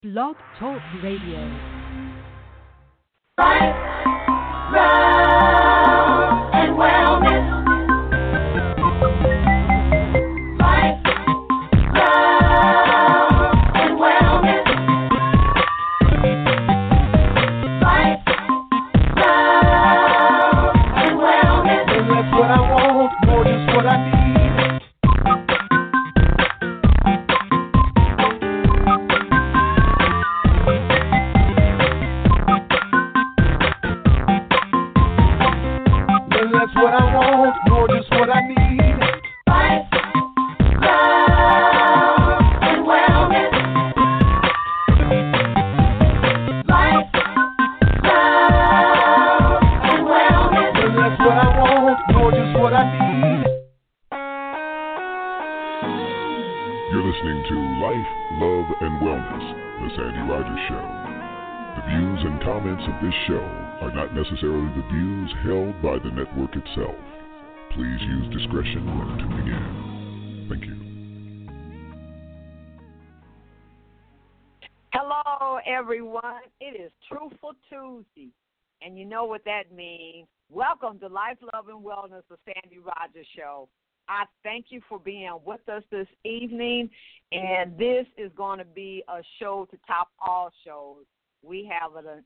Blog Talk Radio. Life, love, and wellness. Life, love, and wellness. Life, love, and wellness. And that's what I want, more just what I need. That's what I want, more just what I need. Life, love, and wellness. Life, love, and wellness. And that's what I want, more just what I need. You're listening to Life, Love, and Wellness, The Sandy Rogers Show. The views and comments of this show are not necessarily the views held by the network itself. Please use discretion when tuning in. Thank you. Hello, everyone. It is Truthful Tuesday, and you know what that means. Welcome to Life, Love, and Wellness, The Sandy Rogers Show. I thank you for being with us this evening, and this is going to be a show to top all shows. We have an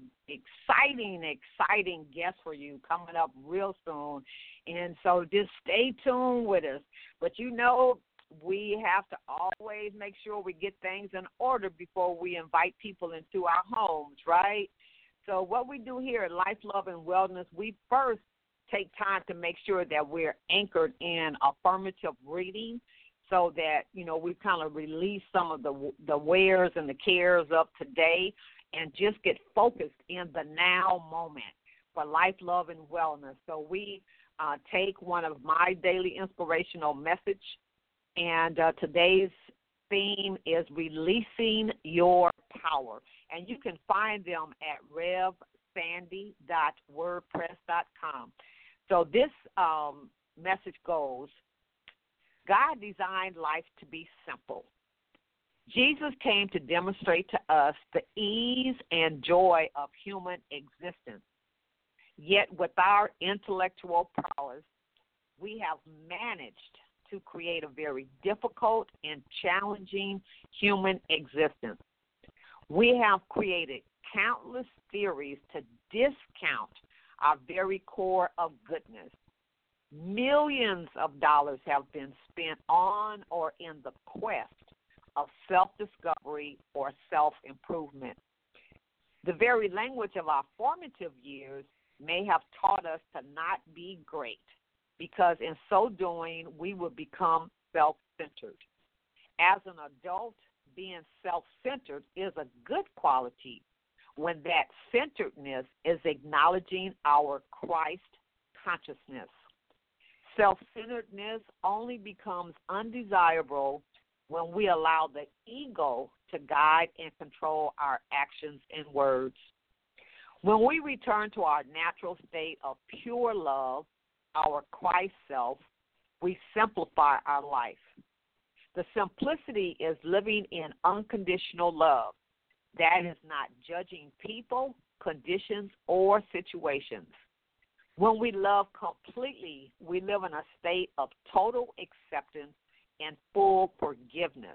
exciting guest for you coming up real soon. And so just stay tuned with us. But you know, we have to always make sure we get things in order before we invite people into our homes, right? So what we do here at Life, Love, and Wellness, we first take time to make sure that we're anchored in affirmative reading, so that, you know, we kind of release some of the wares and the cares of today and just get focused in the now moment for life, love, and wellness. So we take one of my daily inspirational message, and today's theme is releasing your power. And you can find them at revsandy.wordpress.com. So this message goes, God designed life to be simple. Jesus came to demonstrate to us the ease and joy of human existence. Yet with our intellectual prowess, we have managed to create a very difficult and challenging human existence. We have created countless theories to discount our very core of goodness. Millions of dollars have been spent on or in the quest of self-discovery or self-improvement. The very language of our formative years may have taught us to not be great, because in so doing, we will become self-centered. As an adult, being self-centered is a good quality when that centeredness is acknowledging our Christ consciousness. Self-centeredness only becomes undesirable when we allow the ego to guide and control our actions and words. When we return to our natural state of pure love, our Christ self, we simplify our life. The simplicity is living in unconditional love. That is not judging people, conditions, or situations. When we love completely, we live in a state of total acceptance and full forgiveness.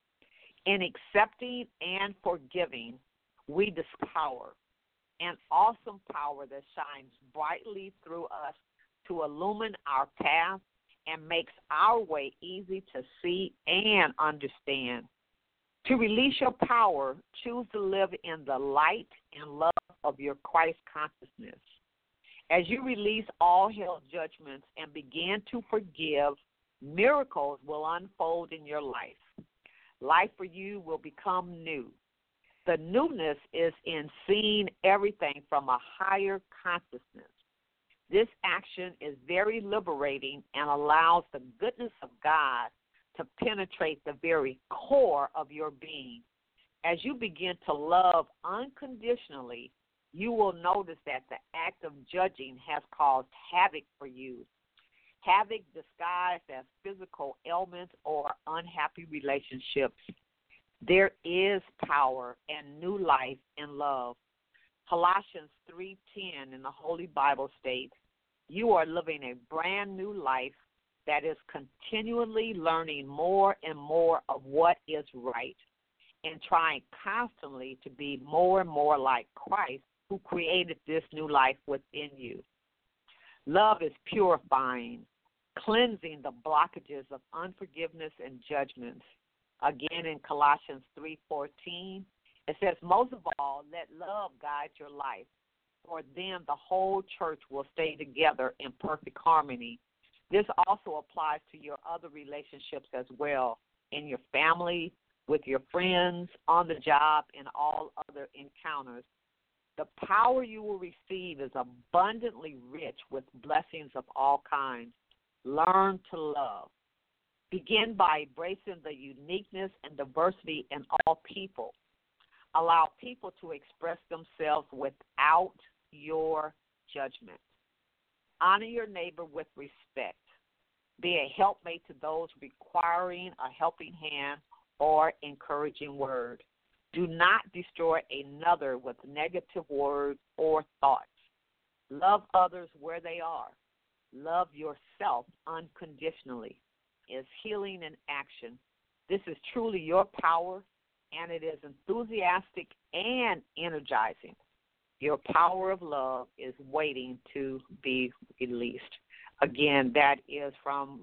In accepting and forgiving, we discover an awesome power that shines brightly through us to illumine our path and makes our way easy to see and understand. To release your power, choose to live in the light and love of your Christ consciousness. As you release all held judgments and begin to forgive, miracles will unfold in your life. Life for you will become new. The newness is in seeing everything from a higher consciousness. This action is very liberating and allows the goodness of God to penetrate the very core of your being. As you begin to love unconditionally, you will notice that the act of judging has caused havoc for you. Havoc disguised as physical ailments or unhappy relationships. There is power and new life in love. Colossians 3:10 in the Holy Bible states, you are living a brand new life that is continually learning more and more of what is right and trying constantly to be more and more like Christ, who created this new life within you. Love is purifying, cleansing the blockages of unforgiveness and judgments. Again, in Colossians 3:14, it says, most of all, let love guide your life. For then the whole church will stay together in perfect harmony. This also applies to your other relationships as well, in your family, with your friends, on the job, and all other encounters. The power you will receive is abundantly rich with blessings of all kinds. Learn to love. Begin by embracing the uniqueness and diversity in all people. Allow people to express themselves without your judgment. Honor your neighbor with respect. Be a helpmate to those requiring a helping hand or encouraging word. Do not destroy another with negative words or thoughts. Love others where they are. Love yourself unconditionally. Is healing in action. This is truly your power, and it is enthusiastic and energizing. Your power of love is waiting to be released. Again, that is from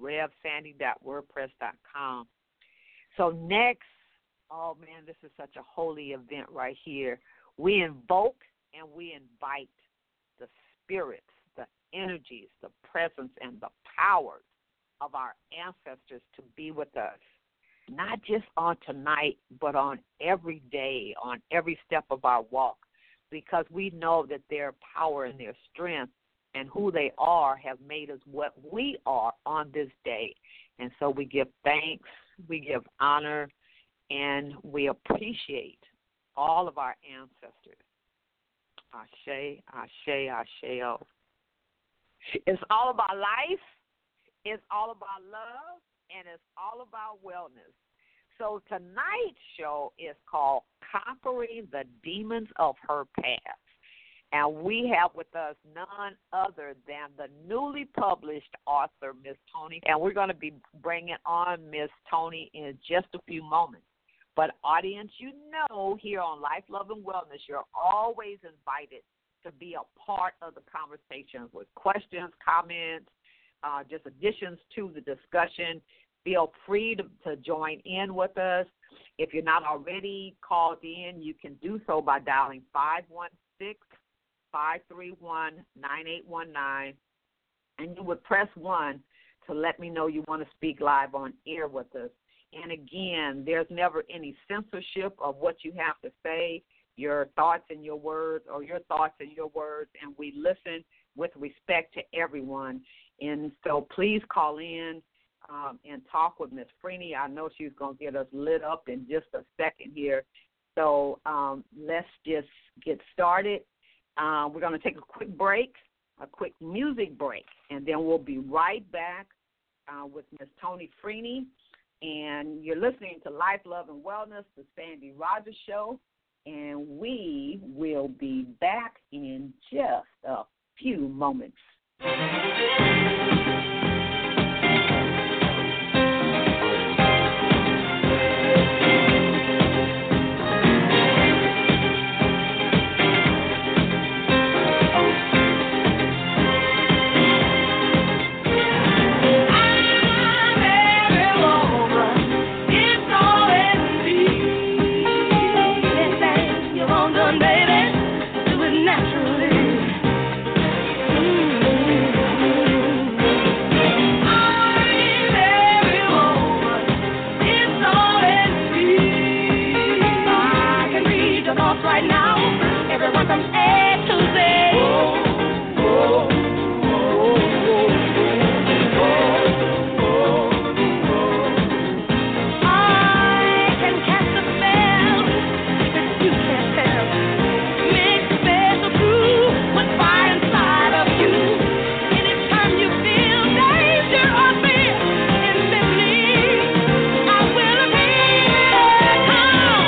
revsandy.wordpress.com. So next, oh man, this is such a holy event right here. We invoke and we invite the spirits, the energies, the presence, and the powers of our ancestors to be with us, not just on tonight, but on every day, on every step of our walk, because we know that their power and their strength and who they are have made us what we are on this day. And so we give thanks, we give honor, and we appreciate all of our ancestors. Ashe, Ashe, Ashe-o. It's all about life. It's all about love, and it's all about wellness. So tonight's show is called Conquering the Demons of Her Past. And we have with us none other than the newly published author, Miss Toni. And we're going to be bringing on Miss Toni in just a few moments. But audience, you know, here on Life, Love, and Wellness, you're always invited to be a part of the conversation with questions, comments, just additions to the discussion. Feel free to join in with us. If you're not already called in, you can do so by dialing 516-531-9819, and you would press 1 to let me know you want to speak live on air with us. And again, there's never any censorship of what you have to say, your thoughts and your words, or your thoughts and your words, and we listen with respect to everyone. And so please call in and talk with Ms. Freeney. I know she's going to get us lit up in just a second here. So let's just get started. We're going to take a quick break, a quick music break, and then we'll be right back with Ms. Toni Freeney. And you're listening to Life, Love, and Wellness, the Sandy Rogers Show, and we will be back in just a few moments. Come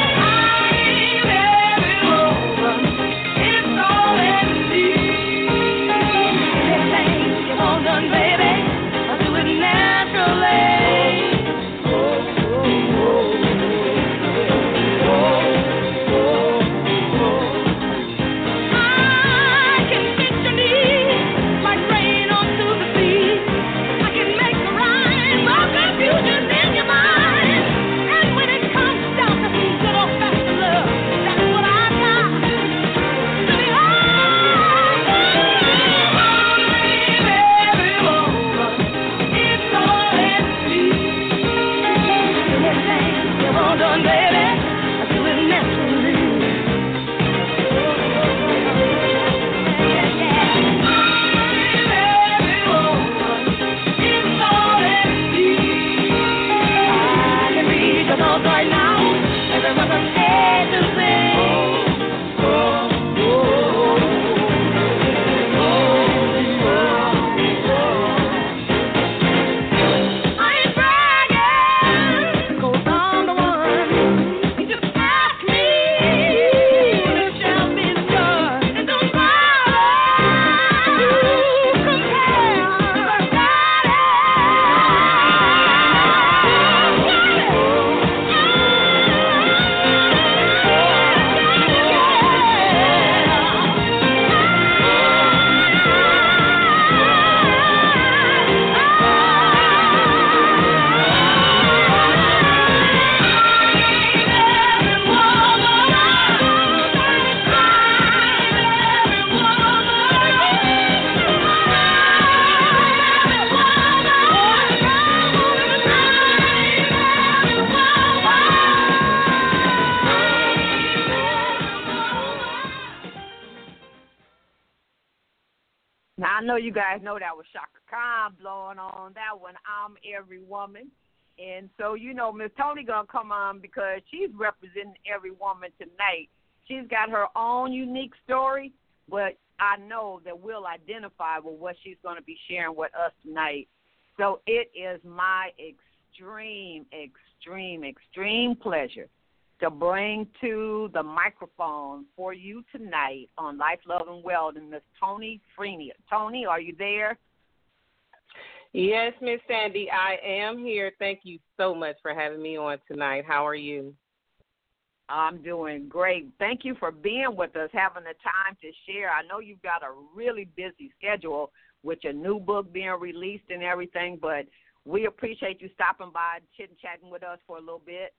Now, I know you guys know that was Shaka Khan blowing on that one, I'm Every Woman. And so, Miss Tony going to come on because she's representing every woman tonight. She's got her own unique story, but I know that we'll identify with what she's going to be sharing with us tonight. So it is my extreme pleasure to bring to the microphone for you tonight on Life, Love, and Wellness, Miss Tony Freeney. Tony, are you there? Yes, Miss Sandy, I am here. Thank you so much for having me on tonight. How are you? I'm doing great. Thank you for being with us, having the time to share. I know you've got a really busy schedule with your new book being released and everything, but we appreciate you stopping by and chit-chatting with us for a little bit.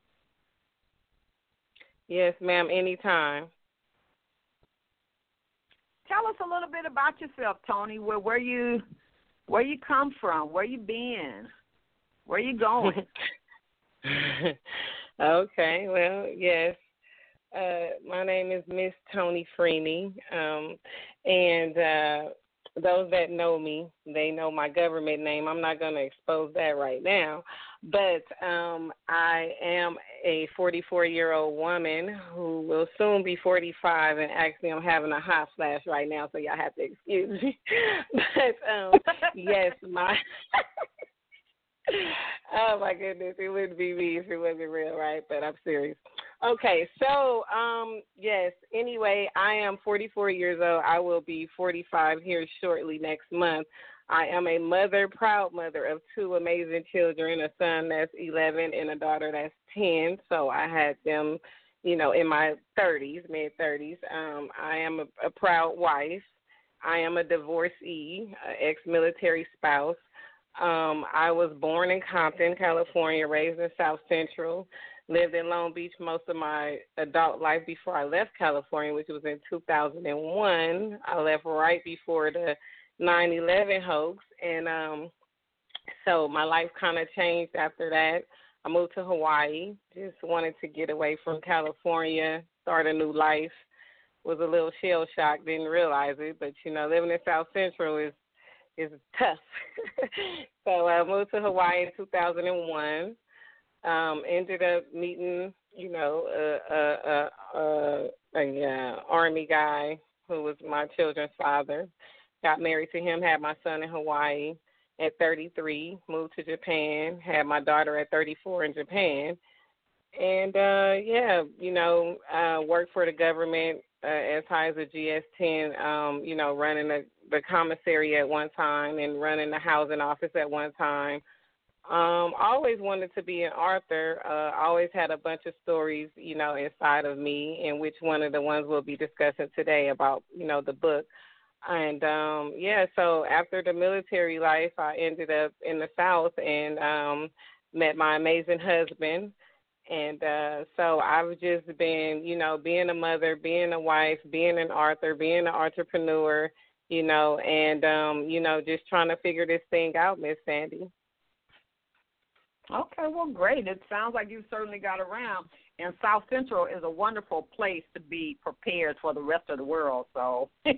Yes, ma'am, anytime. Tell us a little bit about yourself, Tony. Where you come from, where you been, where you going? Okay, well, yes. My name is Miss Tony Freeney, and those that know me, they know my government name. I'm not going to expose that right now, but I am a 44-year-old woman who will soon be 45, and actually I'm having a hot flash right now, so y'all have to excuse me. But, yes, my... Oh, my goodness, it wouldn't be me if it wasn't real, right? But I'm serious. Okay, so, yes, anyway, I am 44 years old. I will be 45 here shortly next month. I am a mother, proud mother of two amazing children, a son that's 11 and a daughter that's 10. So I had them, in my 30s, mid-30s. I am a proud wife. I am a divorcee, ex-military spouse. I was born in Compton, California, raised in South Central, lived in Long Beach most of my adult life before I left California, which was in 2001. I left right before the 9/11 hoax, and so my life kind of changed after that. I moved to Hawaii, just wanted to get away from California, start a new life. Was a little shell shocked, didn't realize it, but, living in South Central is tough. So I moved to Hawaii in 2001. Ended up meeting, a Army guy who was my children's father. Got married to him, had my son in Hawaii at 33, moved to Japan, had my daughter at 34 in Japan. And, worked for the government as high as a GS-10, running the commissary at one time and running the housing office at one time. Always wanted to be an author. Always had a bunch of stories, inside of me, and which one of the ones we'll be discussing today about, the book. And, so after the military life, I ended up in the South and met my amazing husband. And so I've just been, being a mother, being a wife, being an author, being an entrepreneur, and, just trying to figure this thing out, Miss Sandy. Okay, well, great. It sounds like you've certainly got around. And South Central is a wonderful place to be prepared for the rest of the world. So that's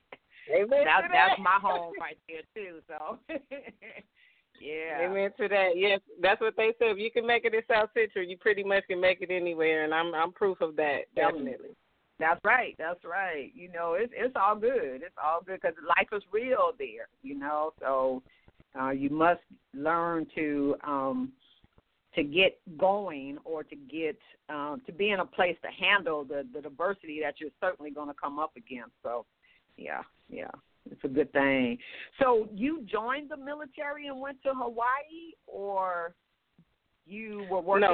my home right there, too. So, yeah. Amen to that. Yes, that's what they say. If you can make it in South Central, you pretty much can make it anywhere, and I'm proof of that, definitely. That's right. That's right. It's all good. It's all good because life is real there, So you must learn to get going or to get to be in a place to handle the diversity that you're certainly going to come up against. So, yeah, it's a good thing. So you joined the military and went to Hawaii, or you were working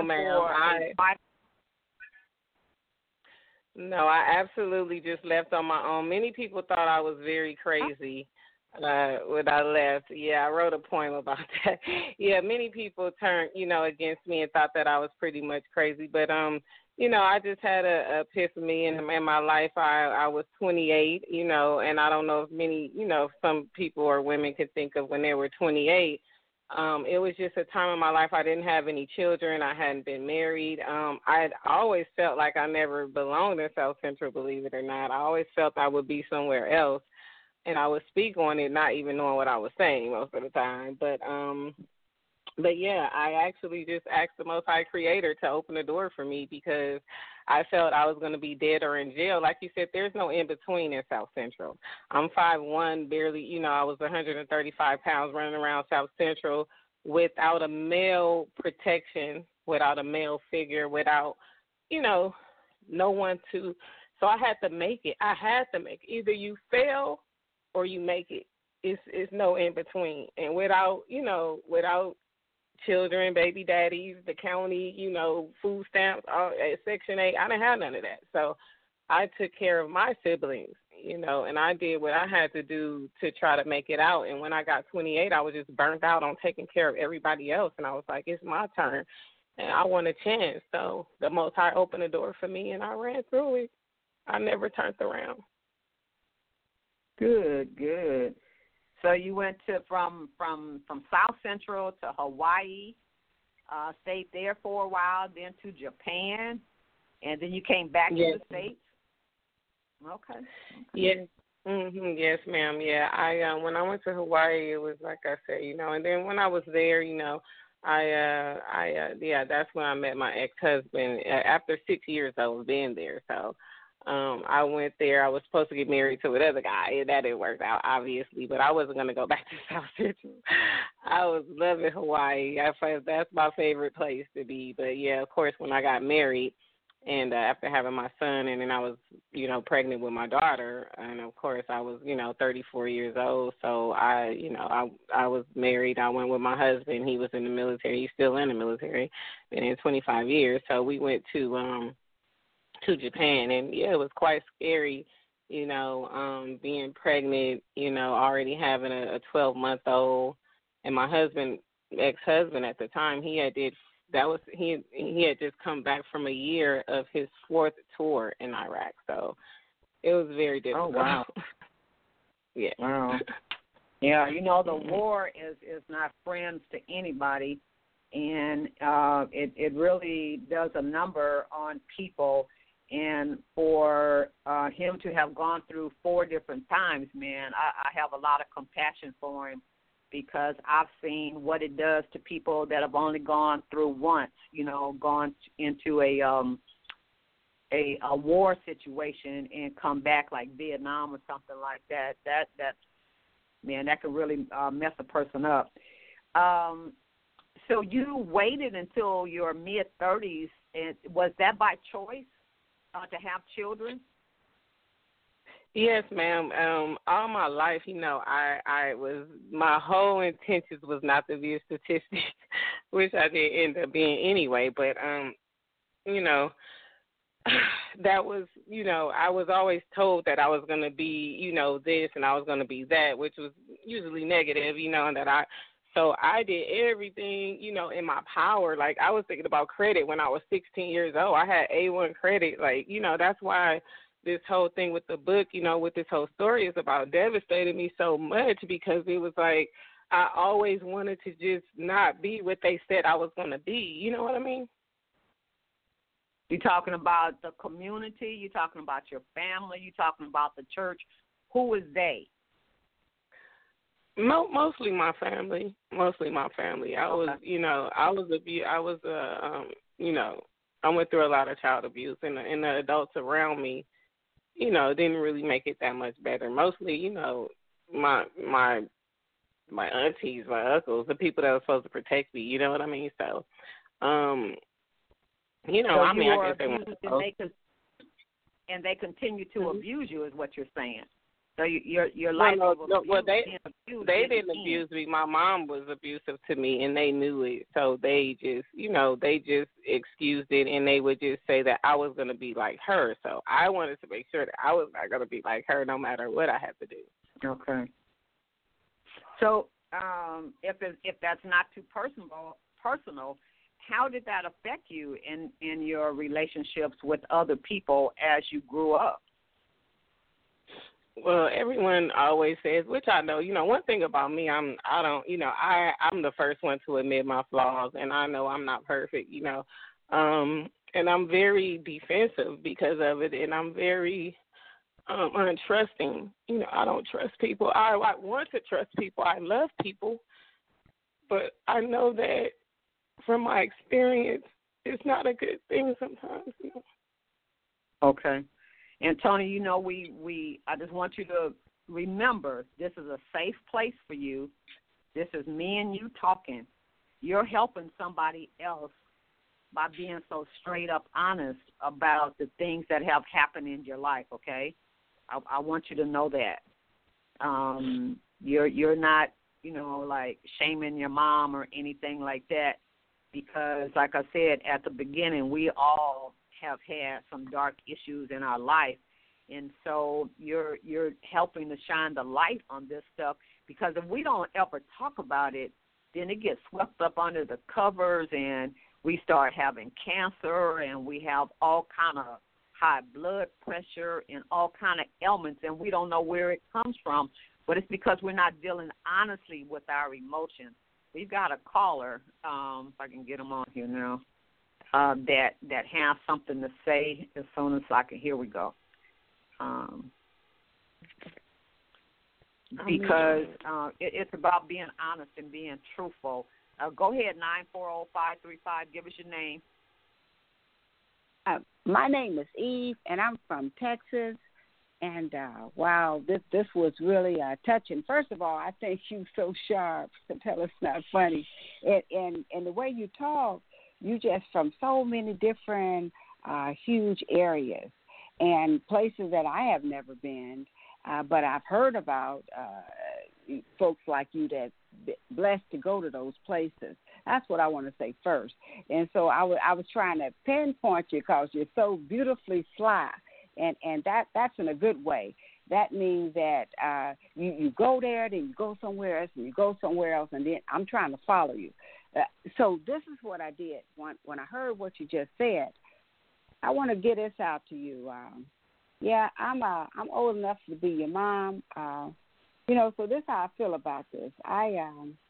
No, I absolutely just left on my own. Many people thought I was very crazy when I left. Yeah, I wrote a poem about that. Yeah, many people turned, against me and thought that I was pretty much crazy. But, I just had a epiphany in my life. I was 28, and I don't know if many, some people or women could think of when they were 28. It was just a time in my life I didn't have any children. I hadn't been married. I'd always felt like I never belonged in South Central, believe it or not. I always felt I would be somewhere else. and I would speak on it, not even knowing what I was saying most of the time. But yeah, I actually just asked the Most High Creator to open the door for me because I felt I was going to be dead or in jail. Like you said, there's no in between in South Central. I'm 5'1", barely, I was 135 pounds running around South Central without a male protection, without a male figure, without, no one to. So I had to make it. Either you fail or you make it. It's no in between. And without children, baby daddies, the county, food stamps, Section 8. I didn't have none of that. So I took care of my siblings, and I did what I had to do to try to make it out. And when I got 28, I was just burnt out on taking care of everybody else. And I was like, it's my turn, and I want a chance. So the Most High opened the door for me, and I ran through it. I never turned around. Good. So you went from South Central to Hawaii, stayed there for a while, then to Japan, and then you came back to the States? Okay. Yes. Yes, ma'am. Yeah. I when I went to Hawaii, it was like I said, and then when I was there, that's when I met my ex-husband after 6 years of being there. So I went there. I was supposed to get married to another guy, and that didn't work out, obviously, but I wasn't going to go back to South Central. I was loving Hawaii. That's my favorite place to be. But, yeah, of course, when I got married and after having my son, and then I was, pregnant with my daughter, and, of course, I was, 34 years old. So, I was married. I went with my husband. He was in the military. He's still in the military. Been in 25 years. So we went to Japan, and yeah, it was quite scary, being pregnant, already having a 12-month-old, and my ex-husband at the time, he had just come back from a year of his 4th tour in Iraq, so it was very difficult. Oh wow. Yeah. Wow. Yeah, the war is not friends to anybody, and it really does a number on people. And for him to have gone through 4 different times, man, I have a lot of compassion for him because I've seen what it does to people that have only gone through once, gone into a war situation and come back like Vietnam or something like that. That man, that could really mess a person up. So you waited until your mid-30s, and was that by choice? To have children? Yes, ma'am. All my life, my whole intentions was not to be a statistic, which I did end up being anyway. But, that was, I was always told that I was going to be, this and I was going to be that, which was usually negative, and that So I did everything, in my power. Like, I was thinking about credit when I was 16 years old. I had A1 credit. Like, that's why this whole thing with the book, with this whole story is about devastating me so much because it was like I always wanted to just not be what they said I was going to be. You know what I mean? You're talking about the community. You're talking about your family. You're talking about the church. Who is they? Mostly my family. I was, I went through a lot of child abuse, and the adults around me, didn't really make it that much better. Mostly, my aunties, my uncles, the people that were supposed to protect me. You know what I mean? So, I guess they want to. And they continue to abuse you, is what you're saying. So your life they didn't abuse me. My mom was abusive to me, and they knew it. So they just, they just excused it, and they would just say that I was going to be like her. So I wanted to make sure that I was not going to be like her, no matter what I had to do. Okay. So if that's not too personal, how did that affect you in your relationships with other people as you grew up? Well, everyone always says, which I know, one thing about me, I'm the first one to admit my flaws, and I know I'm not perfect, and I'm very defensive because of it, and I'm very, untrusting. I don't trust people. I want to trust people. I love people, but I know that from my experience, it's not a good thing sometimes. Okay. And Tony, I just want you to remember, this is a safe place for you. This is me and you talking. You're helping somebody else by being so straight up honest about the things that have happened in your life, okay? I want you to know that. You're not, like shaming your mom or anything like that, because like I said at the beginning, we all have had some dark issues in our life. And so you're helping to shine the light on this stuff, because if we don't ever talk about it, then it gets swept up under the covers and we start having cancer and we have all kind of high blood pressure and all kind of ailments, and we don't know where it comes from. But it's because we're not dealing honestly with our emotions. We've got a caller, if I can get him on here now, that has something to say as soon as I can. Here we go. Because it's about being honest and being truthful. Go ahead, 940-535. Give us your name. My name is Eve, and I'm from Texas. And, wow, this was really touching. First of all, I think you're so sharp to tell it's not funny. And the way you talk, you just from so many different huge areas and places that I have never been, but I've heard about folks like you that blessed to go to those places. That's what I want to say first. And so I was trying to pinpoint you because you're so beautifully sly, and that's in a good way. That means that you go there, then you go somewhere else, and you go somewhere else, and then I'm trying to follow you. So this is what I did when I heard what you just said. I want to get this out to you. I'm old enough to be your mom. So this is how I feel about this. I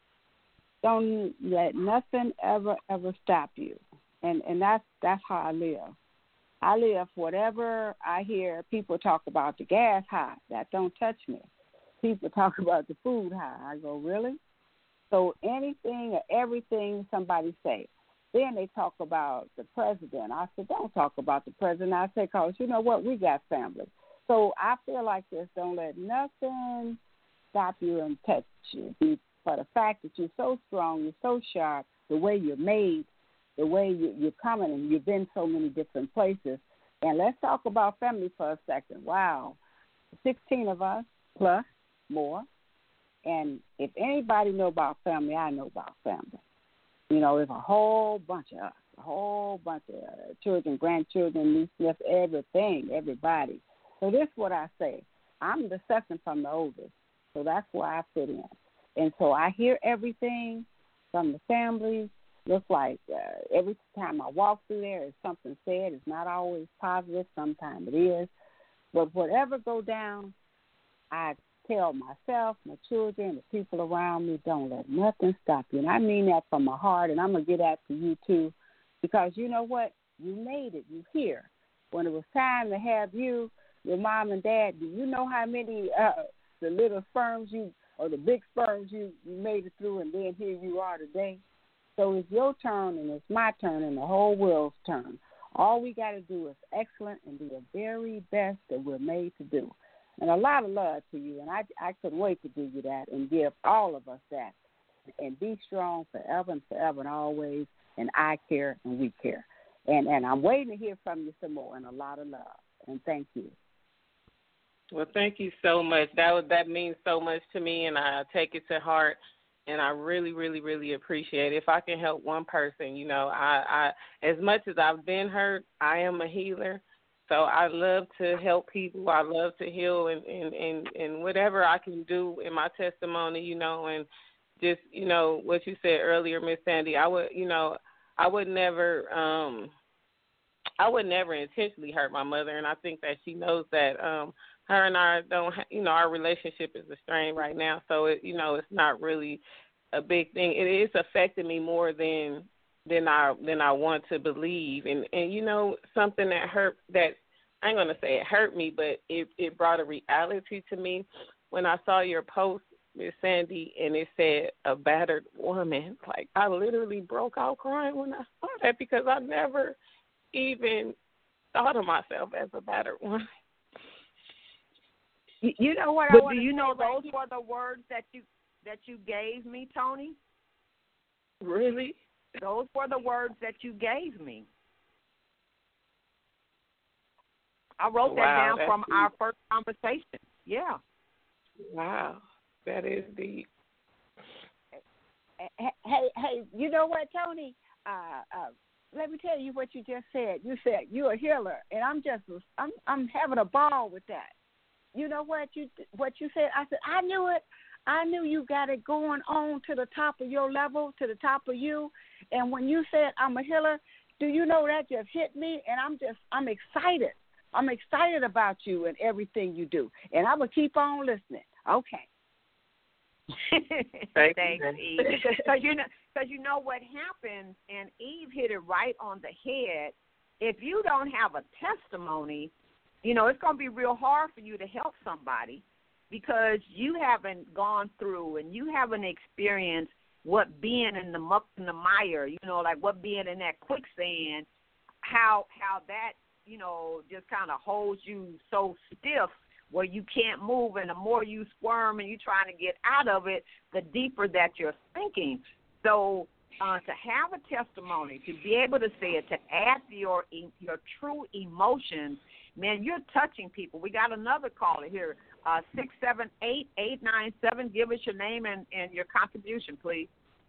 don't let nothing ever stop you, and that's how I live. I live whatever I hear people talk about the gas high. That don't touch me. People talk about the food high. I go, really? So anything or everything somebody say. Then they talk about the president. I said, don't talk about the president. I said, because you know what? We got family. So I feel like this. Don't let nothing stop you and touch you. For the fact that you're so strong, you're so sharp, the way you're made, the way you're coming, and you've been so many different places. And let's talk about family for a second. Wow. 16 of us plus more. And if anybody know about family, I know about family. There's a whole bunch of us, a whole bunch of children, grandchildren, nieces, everything, everybody. So this is what I say. I'm the second from the oldest, so that's where I fit in. And so I hear everything from the family. Looks like every time I walk through there, there's something said. It's not always positive. Sometimes it is. But whatever go down, I tell myself, my children, the people around me, don't let nothing stop you. And I mean that from my heart, and I'm going to get that to you too, because you know what? You made it. You're here. When it was time to have you, your mom and dad, do you know how many the little sperms or the big sperms you made it through, and then here you are today? So it's your turn, and it's my turn, and the whole world's turn. All we got to do is excellent and do the very best that we're made to do. And a lot of love to you, and I couldn't wait to give you that and give all of us that. And be strong forever and forever and always, and I care and we care. And I'm waiting to hear from you some more, and a lot of love. And thank you. Well, thank you so much. That means so much to me, and I take it to heart. And I really, really, really appreciate it. If I can help one person, I as much as I've been hurt, I am a healer. So I love to help people. I love to heal and whatever I can do in my testimony, and just, what you said earlier, Miss Sandy, I would never intentionally hurt my mother, and I think that she knows that. Her and I don't, our relationship is strained right now, so it's not really a big thing. It is affecting me more than I want to believe, and something that I ain't gonna say it hurt me, but it brought a reality to me when I saw your post, Miss Sandy, and it said a battered woman. Like, I literally broke out crying when I saw that because I never even thought of myself as a battered woman. You know what? But do you know those were the words that you gave me, Tony? Really? Those were the words that you gave me. I wrote that down from our first conversation. Yeah. Wow, that is deep. Hey, you know what, Tony? Let me tell you what you just said. You said you're a healer, and I'm having a ball with that. You know what you said? I said I knew it. I knew you got it going on to the top of your level, to the top of you. And when you said I'm a healer, do you know that just hit me? And I'm excited. I'm excited about you and everything you do. And I'm going to keep on listening. Okay. Thanks, Eve. Because you know what happens, and Eve hit it right on the head. If you don't have a testimony, you know, it's going to be real hard for you to help somebody because you haven't gone through and you haven't experienced what being in the muck and the mire, you know, like what being in that quicksand, how that, you know, just kind of holds you so stiff where you can't move, and the more you squirm and you're trying to get out of it, the deeper that you're sinking. So to have a testimony, to be able to say it, to add your true emotions, man, you're touching people. We got another caller here, 678-897. Give us your name and your contribution, please.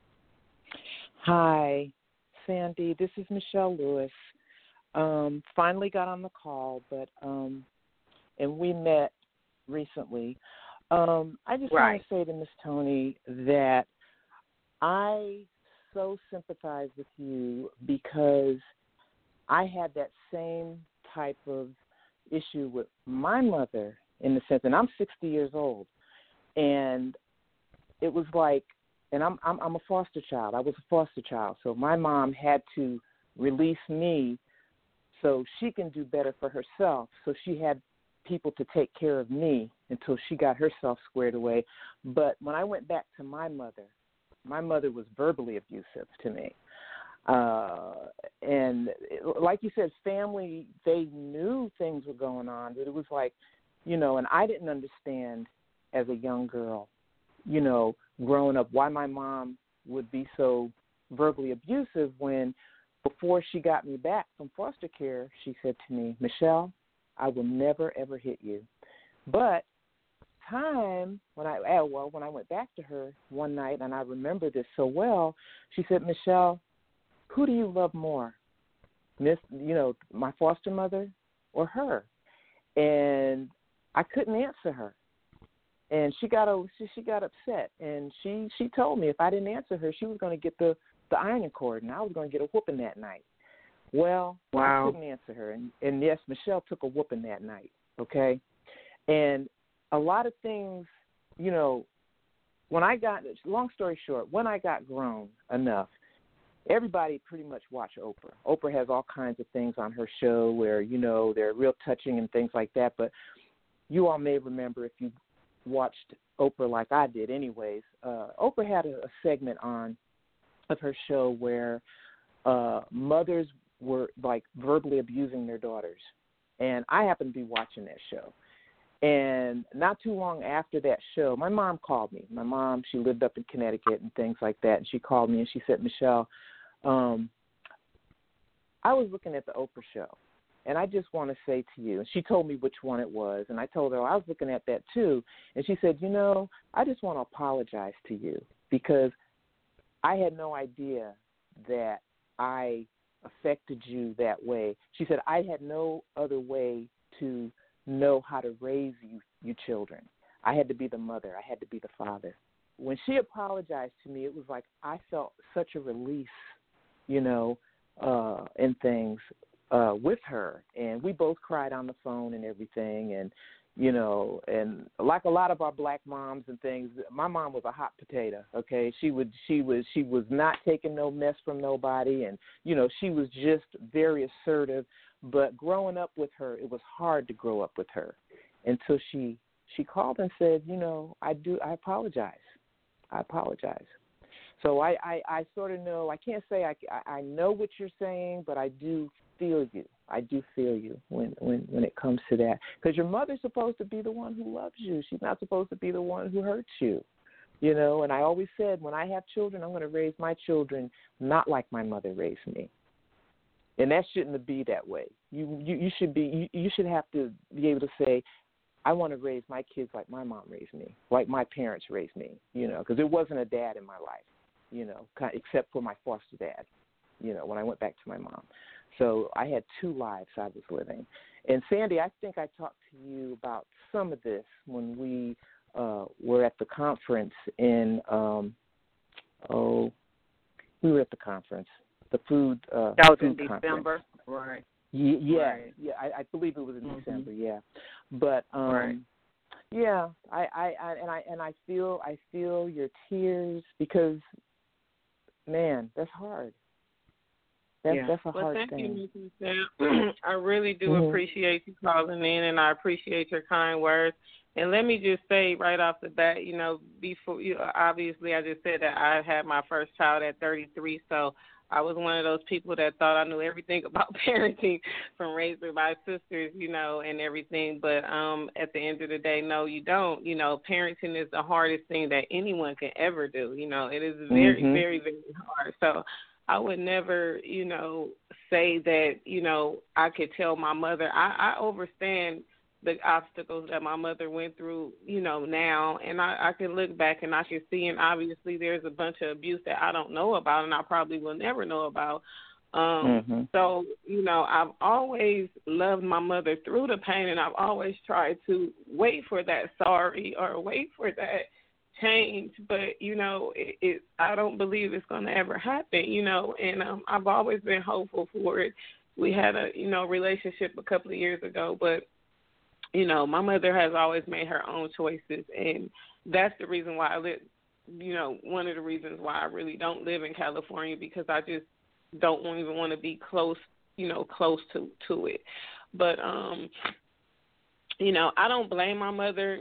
Hi, Sandy. This is Michelle Lewis. Finally got on the call, but and we met recently. I just want to say to Miss Tony that I so sympathize with you because I had that same type of issue with my mother in the sense, and I'm 60 years old, and it was like, and I'm a foster child. I was a foster child, so my mom had to release me so she can do better for herself. So she had people to take care of me until she got herself squared away. But when I went back to my mother was verbally abusive to me. And like you said, family, they knew things were going on, but it was like, you know, and I didn't understand as a young girl, you know, growing up, why my mom would be so verbally abusive when before she got me back from foster care, she said to me, Michelle, I will never, ever hit you. But when I went back to her one night, and I remember this so well, she said, Michelle, who do you love more, my foster mother or her? And I couldn't answer her. And she got upset, and she told me if I didn't answer her, she was going to get the ironing cord, and I was going to get a whooping that night. Well, I couldn't answer her, and yes, Michelle took a whooping that night, okay? And a lot of things, you know, long story short, when I got grown enough, everybody pretty much watched Oprah. Oprah has all kinds of things on her show where, you know, they're real touching and things like that, but you all may remember if you watched Oprah like I did anyways, Oprah had a segment of her show where mothers were like verbally abusing their daughters. And I happened to be watching that show. And not too long after that show, my mom called me. My mom, she lived up in Connecticut and things like that. And she called me and she said, Michelle, I was looking at the Oprah show. And I just want to say to you, and she told me which one it was. And I told her I was looking at that too. And she said, you know, I just want to apologize to you because I had no idea that I affected you that way. She said, I had no other way to know how to raise you children. I had to be the mother. I had to be the father. When she apologized to me, it was like I felt such a release, you know, in things. with her, and we both cried on the phone and everything, and and like a lot of our black moms and things, my mom was a hot potato. Okay, she was not taking no mess from nobody, and she was just very assertive. But growing up with her, it was hard to grow up with her until she called and said, I apologize. So I sort of know. I can't say I know what you're saying, but I do feel you. I do feel you when it comes to that. Because your mother's supposed to be the one who loves you. She's not supposed to be the one who hurts you. And I always said, when I have children, I'm going to raise my children not like my mother raised me. And that shouldn't be that way. You should have to be able to say, I want to raise my kids like my mom raised me, like my parents raised me, because there wasn't a dad in my life, except for my foster dad, when I went back to my mom. So I had two lives I was living. And Sandy, I think I talked to you about some of this when we were at the conference we were at the conference, the food that was food in conference. December, right? Yeah, right. Yeah. I believe it was in December. Yeah, but right. Yeah, I feel your tears because, man, that's hard. That's a hard thing. I really do appreciate you calling in, and I appreciate your kind words. And let me just say right off the bat, before obviously I just said that I had my first child at 33, so I was one of those people that thought I knew everything about parenting from raising my sisters, and everything. But at the end of the day, no, you don't. Parenting is the hardest thing that anyone can ever do. It is very, very, very hard. So I would never, say that, I could tell my mother. I understand the obstacles that my mother went through, now, and I can look back and I can see, and obviously there's a bunch of abuse that I don't know about and I probably will never know about. So, I've always loved my mother through the pain, and I've always tried to wait for that sorry or wait for that change, but, I don't believe it's going to ever happen, and I've always been hopeful for it. We had a, relationship a couple of years ago, but my mother has always made her own choices, and that's the reason why I live, one of the reasons why I really don't live in California, because I just don't even want to be close to it. But, I don't blame my mother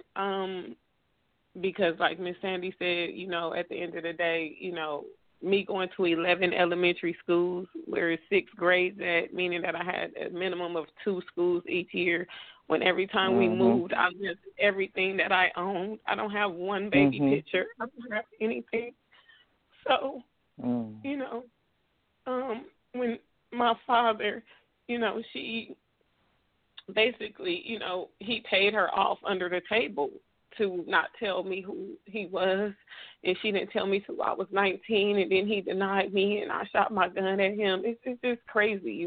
because, like Miss Sandy said, at the end of the day, me going to 11 elementary schools where 6 grades at, meaning that I had a minimum of 2 schools each year. When every time we moved, I left everything that I owned. I don't have one baby picture. I don't have anything. So, when my father, she basically, he paid her off under the table to not tell me who he was, and she didn't tell me till I was 19, and then he denied me, and I shot my gun at him. It's just crazy,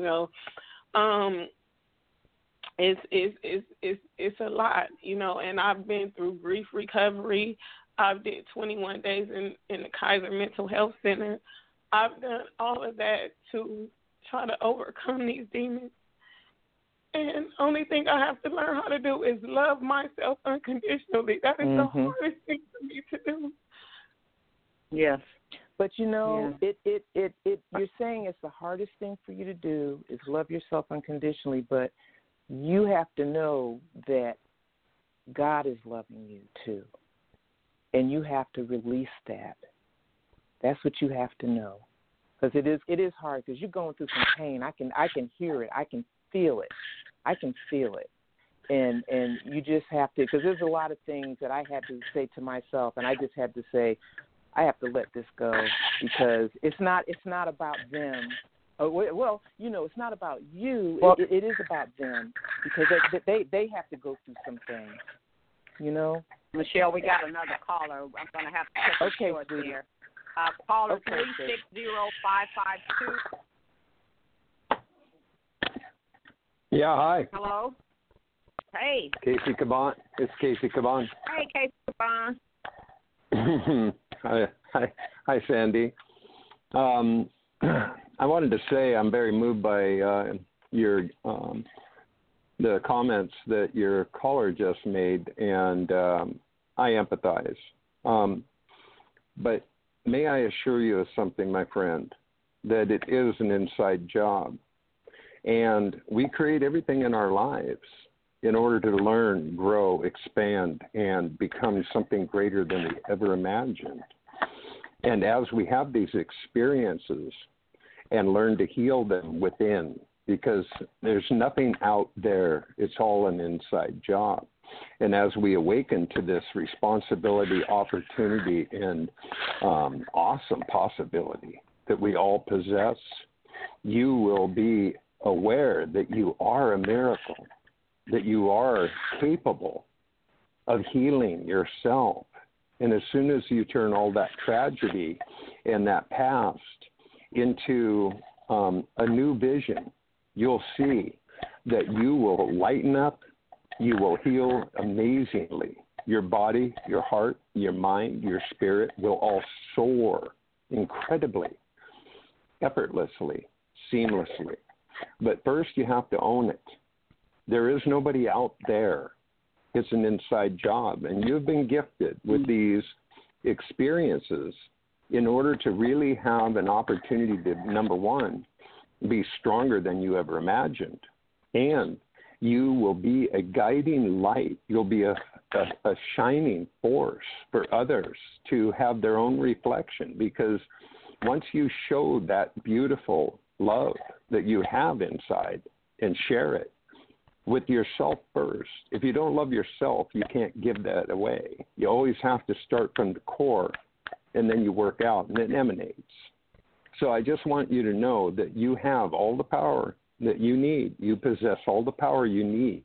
It's a lot, and I've been through grief recovery. I've did 21 days in the Kaiser Mental Health Center. I've done all of that to try to overcome these demons. And the only thing I have to learn how to do is love myself unconditionally. That is the hardest thing for me to do. Yes. But you're saying it's the hardest thing for you to do is love yourself unconditionally, but you have to know that God is loving you too. And you have to release that. That's what you have to know. Because it is hard, because you're going through some pain. I can hear it. I can feel it. And you just have to, because there's a lot of things that I had to say to myself, and I just had to say, I have to let this go, because it's not about them. Well, it's not about you. Well, it is about them, because they have to go through some things, Michelle, we got another caller. I'm going to have to cut it short there. Caller 360552. Yeah, hi. Hello. Hey. Casey Caban. It's Casey Caban. Hey, Casey Caban. Hi, Sandy. I wanted to say I'm very moved by your the comments that your caller just made, and I empathize. But may I assure you of something, my friend, that it is an inside job. And we create everything in our lives in order to learn, grow, expand, and become something greater than we ever imagined. And as we have these experiences and learn to heal them within, because there's nothing out there, it's all an inside job. And as we awaken to this responsibility, opportunity, and awesome possibility that we all possess, you will be aware that you are a miracle, that you are capable of healing yourself. And as soon as you turn all that tragedy and that past into a new vision, you'll see that you will lighten up, you will heal amazingly. Your body, your heart, your mind, your spirit will all soar incredibly, effortlessly, seamlessly. But first you have to own it. There is nobody out there. It's an inside job. And you've been gifted with these experiences in order to really have an opportunity to, number one, be stronger than you ever imagined. And you will be a guiding light. You'll be a shining force for others to have their own reflection, because once you show that beautiful love that you have inside and share it with yourself first. If you don't love yourself, you can't give that away. You always have to start from the core, and then you work out, and it emanates. So I just want you to know that you have all the power that you need. You possess all the power you need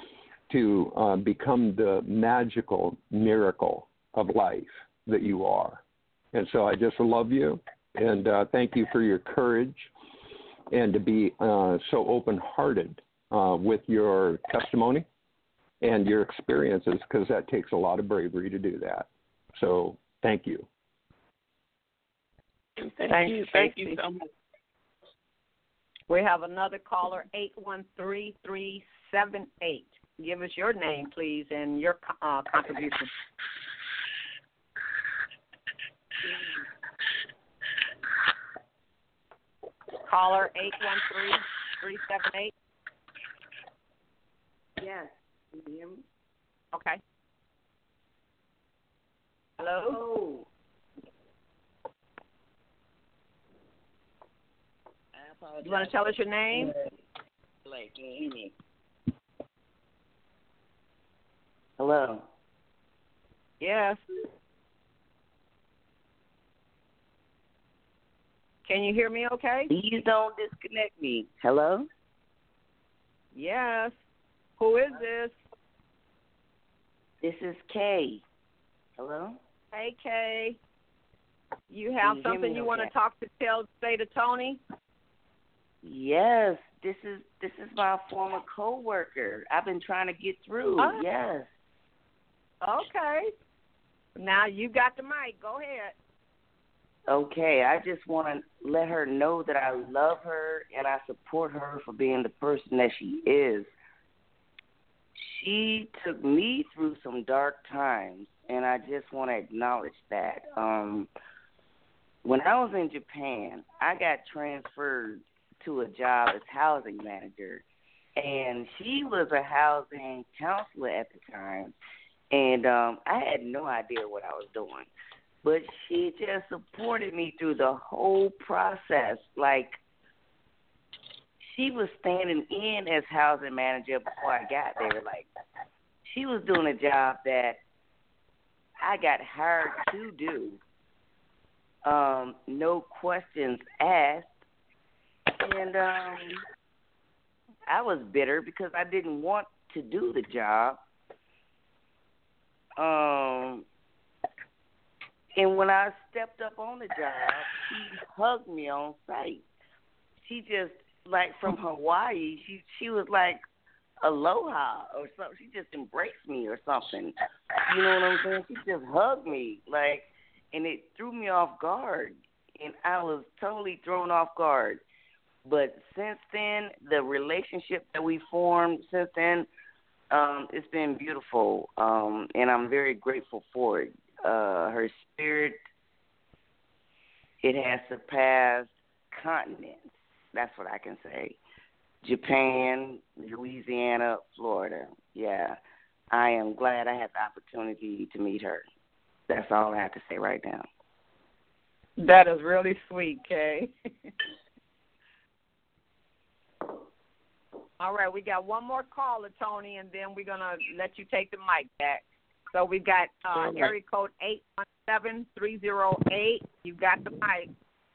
to become the magical miracle of life that you are. And so I just love you, and thank you for your courage and to be so open-hearted with your testimony and your experiences, because that takes a lot of bravery to do that. So thank you. Thank you so much. We have another caller, 813-378. Give us your name, please, and your contribution. Caller 813-378. Yes. Can you hear me? Okay. Hello? Oh. You want to tell us your name? Like, can you hear me? Hello? Yes. Can you hear me okay? Please don't disconnect me. Hello? Yes. Who is this? This is Kay. Hello? Hey, Kay. You have something you want to say to Tony? Yes. This is my former coworker. I've been trying to get through. Oh. Yes. Okay. Now you got the mic. Go ahead. Okay, I just want to let her know that I love her and I support her for being the person that she is. She took me through some dark times, and I just want to acknowledge that. When I was in Japan, I got transferred to a job as housing manager, and she was a housing counselor at the time, and I had no idea what I was doing. But she just supported me through the whole process. Like, she was standing in as housing manager before I got there. Like, she was doing a job that I got hired to do. No questions asked. And I was bitter because I didn't want to do the job. And when I stepped up on the job, she hugged me on sight. She just, like, from Hawaii, she was like, aloha or something. She just embraced me or something. You know what I'm saying? She just hugged me, like, and it threw me off guard. And I was totally thrown off guard. But since then, the relationship that we formed since then, it's been beautiful, and I'm very grateful for it. Her spirit, it has surpassed continents. That's what I can say. Japan, Louisiana, Florida. Yeah, I am glad I had the opportunity to meet her. That's all I have to say right now. That is really sweet, Kay. All right, we got one more caller, Tony, and then we're going to let you take the mic back. So we got area code 817-308. You got the mic.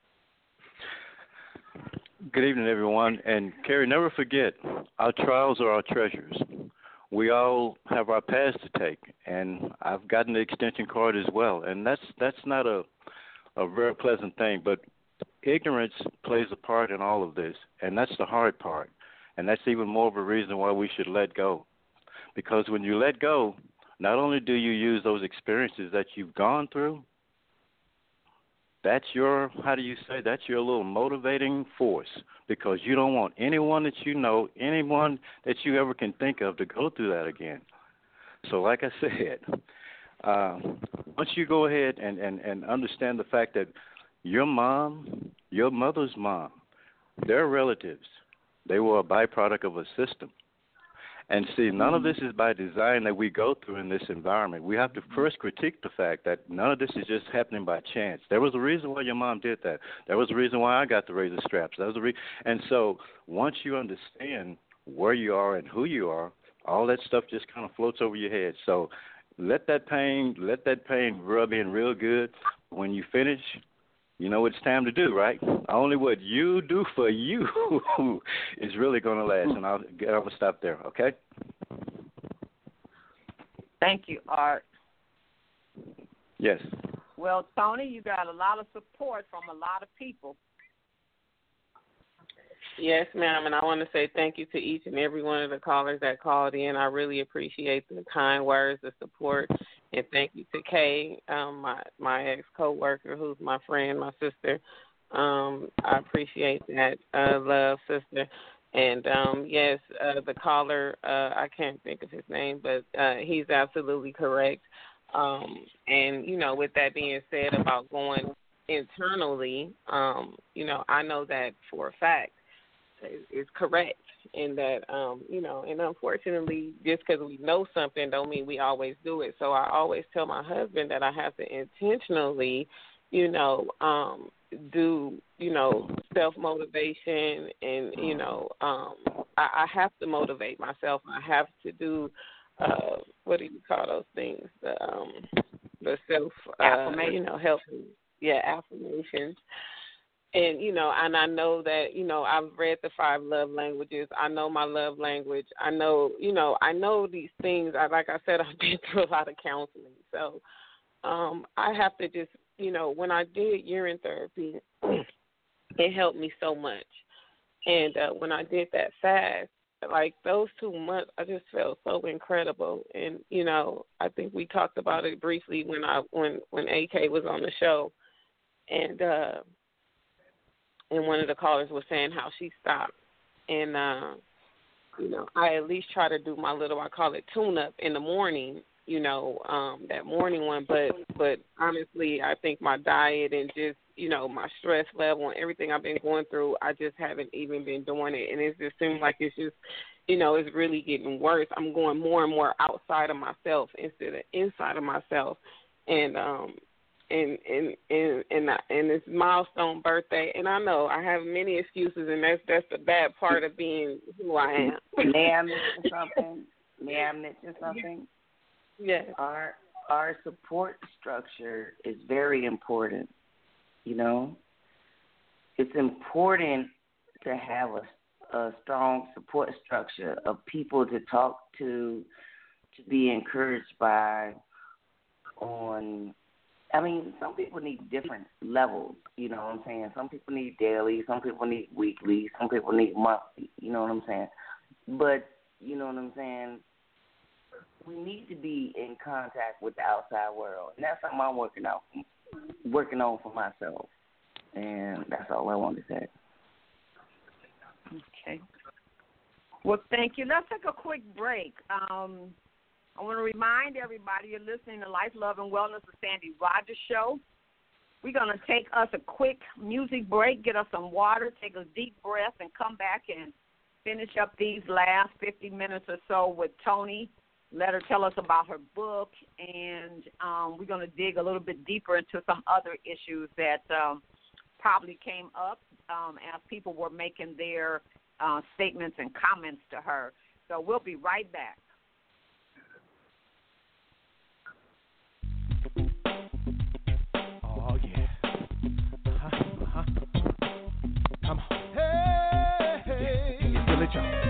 Good evening, everyone. And, Carrie, never forget, our trials are our treasures. We all have our past to take, and I've gotten the extension card as well. And that's not a very pleasant thing, but ignorance plays a part in all of this, and that's the hard part. And that's even more of a reason why we should let go. Because when you let go, not only do you use those experiences that you've gone through, that's your, that's your little motivating force, because you don't want anyone that you know, anyone that you ever can think of to go through that again. So like I said, once you go ahead and understand the fact that your mom, your mother's mom, they're relatives. They were a byproduct of a system. And see, none of this is by design that we go through in this environment. We have to first critique the fact that none of this is just happening by chance. There was a reason why your mom did that. There was a reason why I got the razor straps. And so once you understand where you are and who you are, all that stuff just kind of floats over your head. So let that pain rub in real good. When you finish, you know what it's time to do, right? Only what you do for you is really going to last. And I'm going to stop there, okay? Thank you, Art. Yes. Well, Tony, you got a lot of support from a lot of people. Yes, ma'am, and I want to say thank you to each and every one of the callers that called in. I really appreciate the kind words, the support, and thank you to Kay, my ex-coworker, who's my friend, my sister. I appreciate that, love, sister. And, yes, the caller, I can't think of his name, but he's absolutely correct. And, you know, with that being said about going internally, you know, I know that for a fact is correct in that, you know, and unfortunately, just because we know something don't mean we always do it. So I always tell my husband that I have to intentionally, you know, do, you know, self-motivation and, you know, I have to motivate myself. I have to do, what do you call those things? The self, you know, help, affirmations. And, you know, and I know that, you know, I've read the 5 love languages. I know my love language. I know, you know, I know these things. Like I said, I've been through a lot of counseling. So I have to just, you know, when I did urine therapy, it helped me so much. And when I did that fast, like those 2 months, I just felt so incredible. And, you know, I think we talked about it briefly when AK was on the show. And one of the callers was saying how she stopped. And, you know, I at least try to do my little, I call it tune-up in the morning, you know, that morning one. But honestly, I think my diet and just, you know, my stress level and everything I've been going through, I just haven't even been doing it. And it just seems like it's just, you know, it's really getting worse. I'm going more and more outside of myself instead of inside of myself. And it's milestone birthday, and I know I have many excuses, and that's the bad part of being who I am. May I mention something? Yes. Our support structure is very important. You know, it's important to have a strong support structure of people to talk to be encouraged by. Some people need different levels, you know what I'm saying? Some people need daily, some people need weekly, some people need monthly, you know what I'm saying? But, you know what I'm saying, we need to be in contact with the outside world. And that's something I'm working on for myself. And that's all I wanted to say. Okay. Well, thank you. Let's take a quick break. I want to remind everybody you're listening to Life, Love, and Wellness, the Sandy Rogers Show. We're going to take us a quick music break, get us some water, take a deep breath, and come back and finish up these last 50 minutes or so with Toni. Let her tell us about her book, and we're going to dig a little bit deeper into some other issues that probably came up as people were making their statements and comments to her. So we'll be right back. Oh, yeah. Come on. Hey, can you feel it, y'all?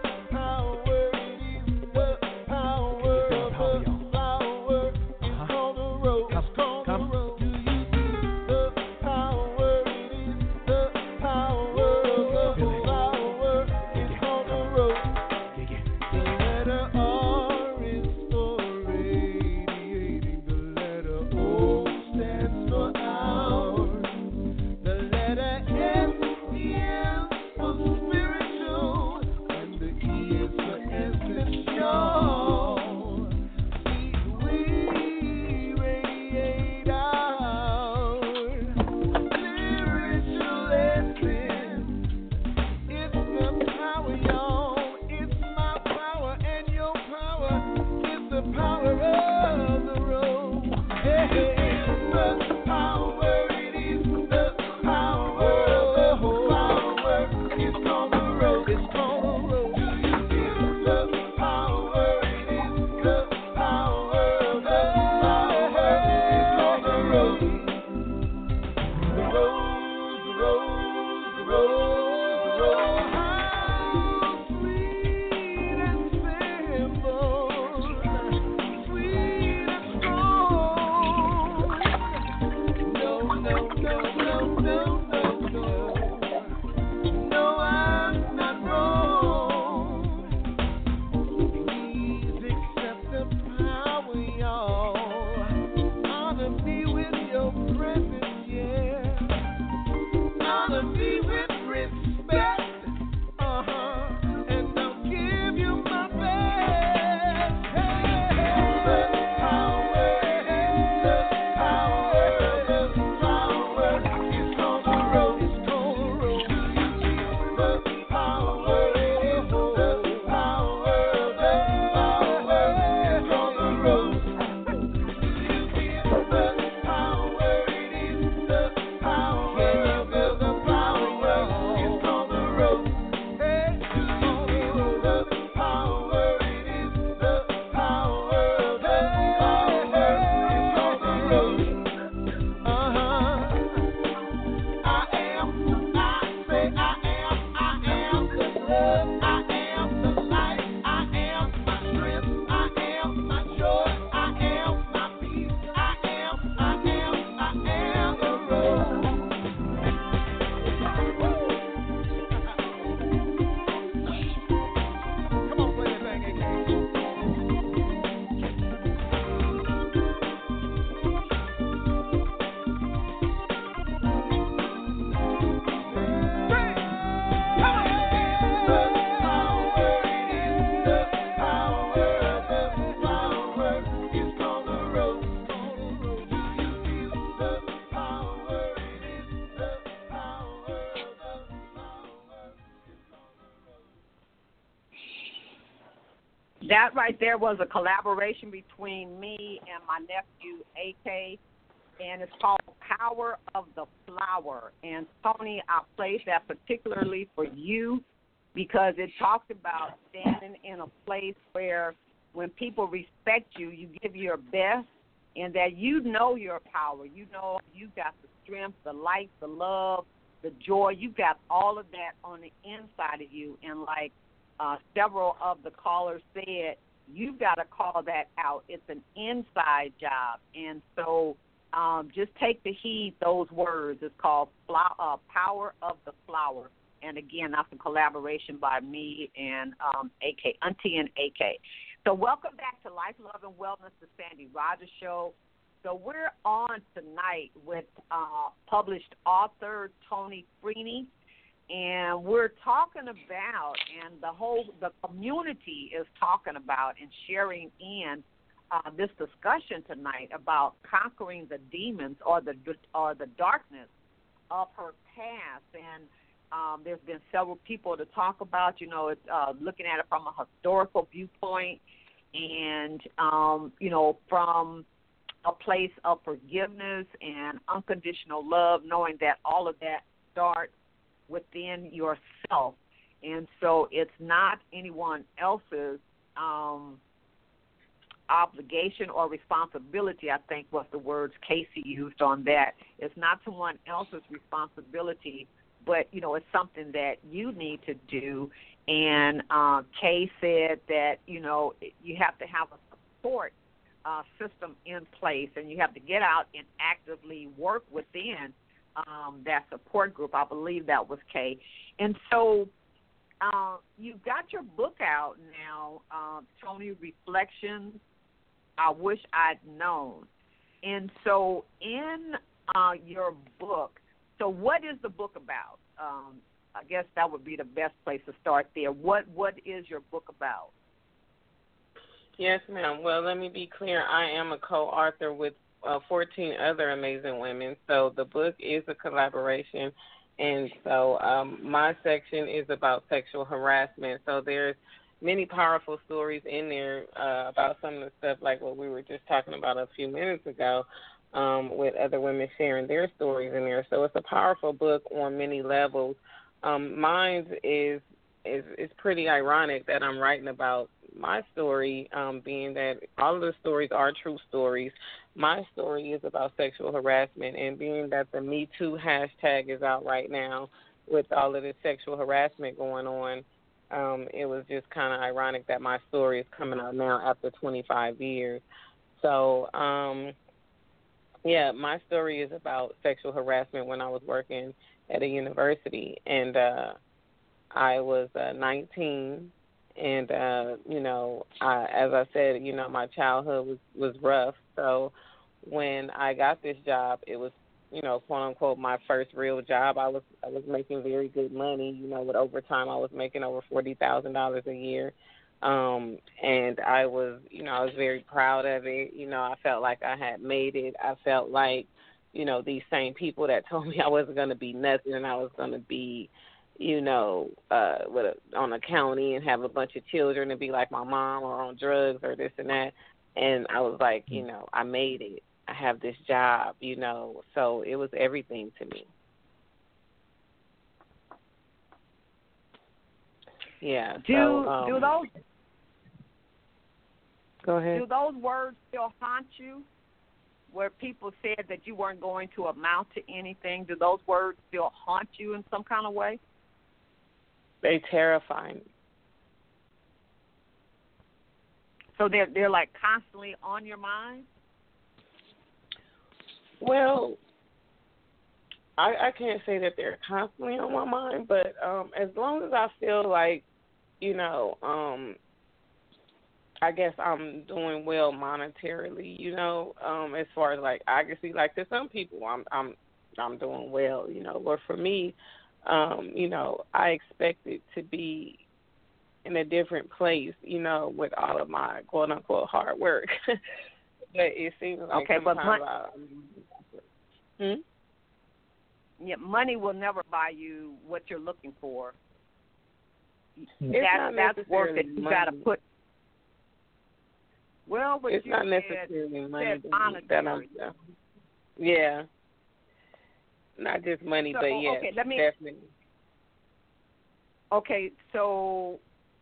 That right there was a collaboration between me and my nephew, AK, and it's called Power of the Flower. And, Toni, I played that particularly for you because it talks about standing in a place where when people respect you, you give your best, and that you know your power. You know you got the strength, the light, the love, the joy. You got all of that on the inside of you. And like several of the callers said, you've got to call that out. It's an inside job. And so just take to heed those words. It's called Power of the Flower. And, again, that's a collaboration by me and AK, Auntie and AK. So welcome back to Life, Love, and Wellness, the Sandy Rogers Show. So we're on tonight with published author Toni Freeney. And we're talking about, and the community is talking about and sharing in this discussion tonight about conquering the demons or the darkness of her past. And there's been several people to talk about, looking at it from a historical viewpoint and, from a place of forgiveness and unconditional love, knowing that all of that starts within yourself. And so it's not anyone else's obligation or responsibility, I think was the words Casey used on that. It's not someone else's responsibility, but, it's something that you need to do. And Kay said that, you have to have a support system in place, and you have to get out and actively work within that support group. I believe that was Kay. And so you've got your book out now, Tony, Reflections, I Wish I'd Known. And so in your book, so what is the book about? I guess that would be the best place to start there. What is your book about? Yes, ma'am. Well, let me be clear. I am a co-author with 14 other amazing women. So the book is a collaboration. And so my section is about sexual harassment. So there's many powerful stories in there about some of the stuff like what we were just talking about a few minutes ago with other women sharing their stories in there. So it's a powerful book on many levels. Mine is pretty ironic that I'm writing about my story, being that all of the stories are true stories. My story is about sexual harassment, and being that the Me Too hashtag is out right now with all of this sexual harassment going on, it was just kind of ironic that my story is coming out now after 25 years. So, my story is about sexual harassment when I was working at a university, and I was 19. And, as I said, my childhood was rough. So when I got this job, it was, quote unquote, my first real job. I was making very good money. With overtime, I was making over $40,000 a year. And I was very proud of it. I felt like I had made it. I felt like, these same people that told me I wasn't going to be nothing and I was going to be, on a county and have a bunch of children and be like my mom or on drugs or this and that. And I was like, I made it. I have this job, so it was everything to me. Yeah. Do those Go ahead. Do those words still haunt you? Where people said that you weren't going to amount to anything, do those words still haunt you in some kind of way? They terrify me. So they're like constantly on your mind? Well, I can't say that they're constantly on my mind, but as long as I feel like, I guess I'm doing well monetarily, as far as like I can see, like to some people I'm doing well, but for me, I expect it to be in a different place, with all of my quote unquote hard work. But it seems like okay, but money will never buy you what you're looking for. That's work that you got to put. Well, but it's you not said, necessarily money that I'm. Yeah, not just money, so, but yeah, okay, definitely. Okay, so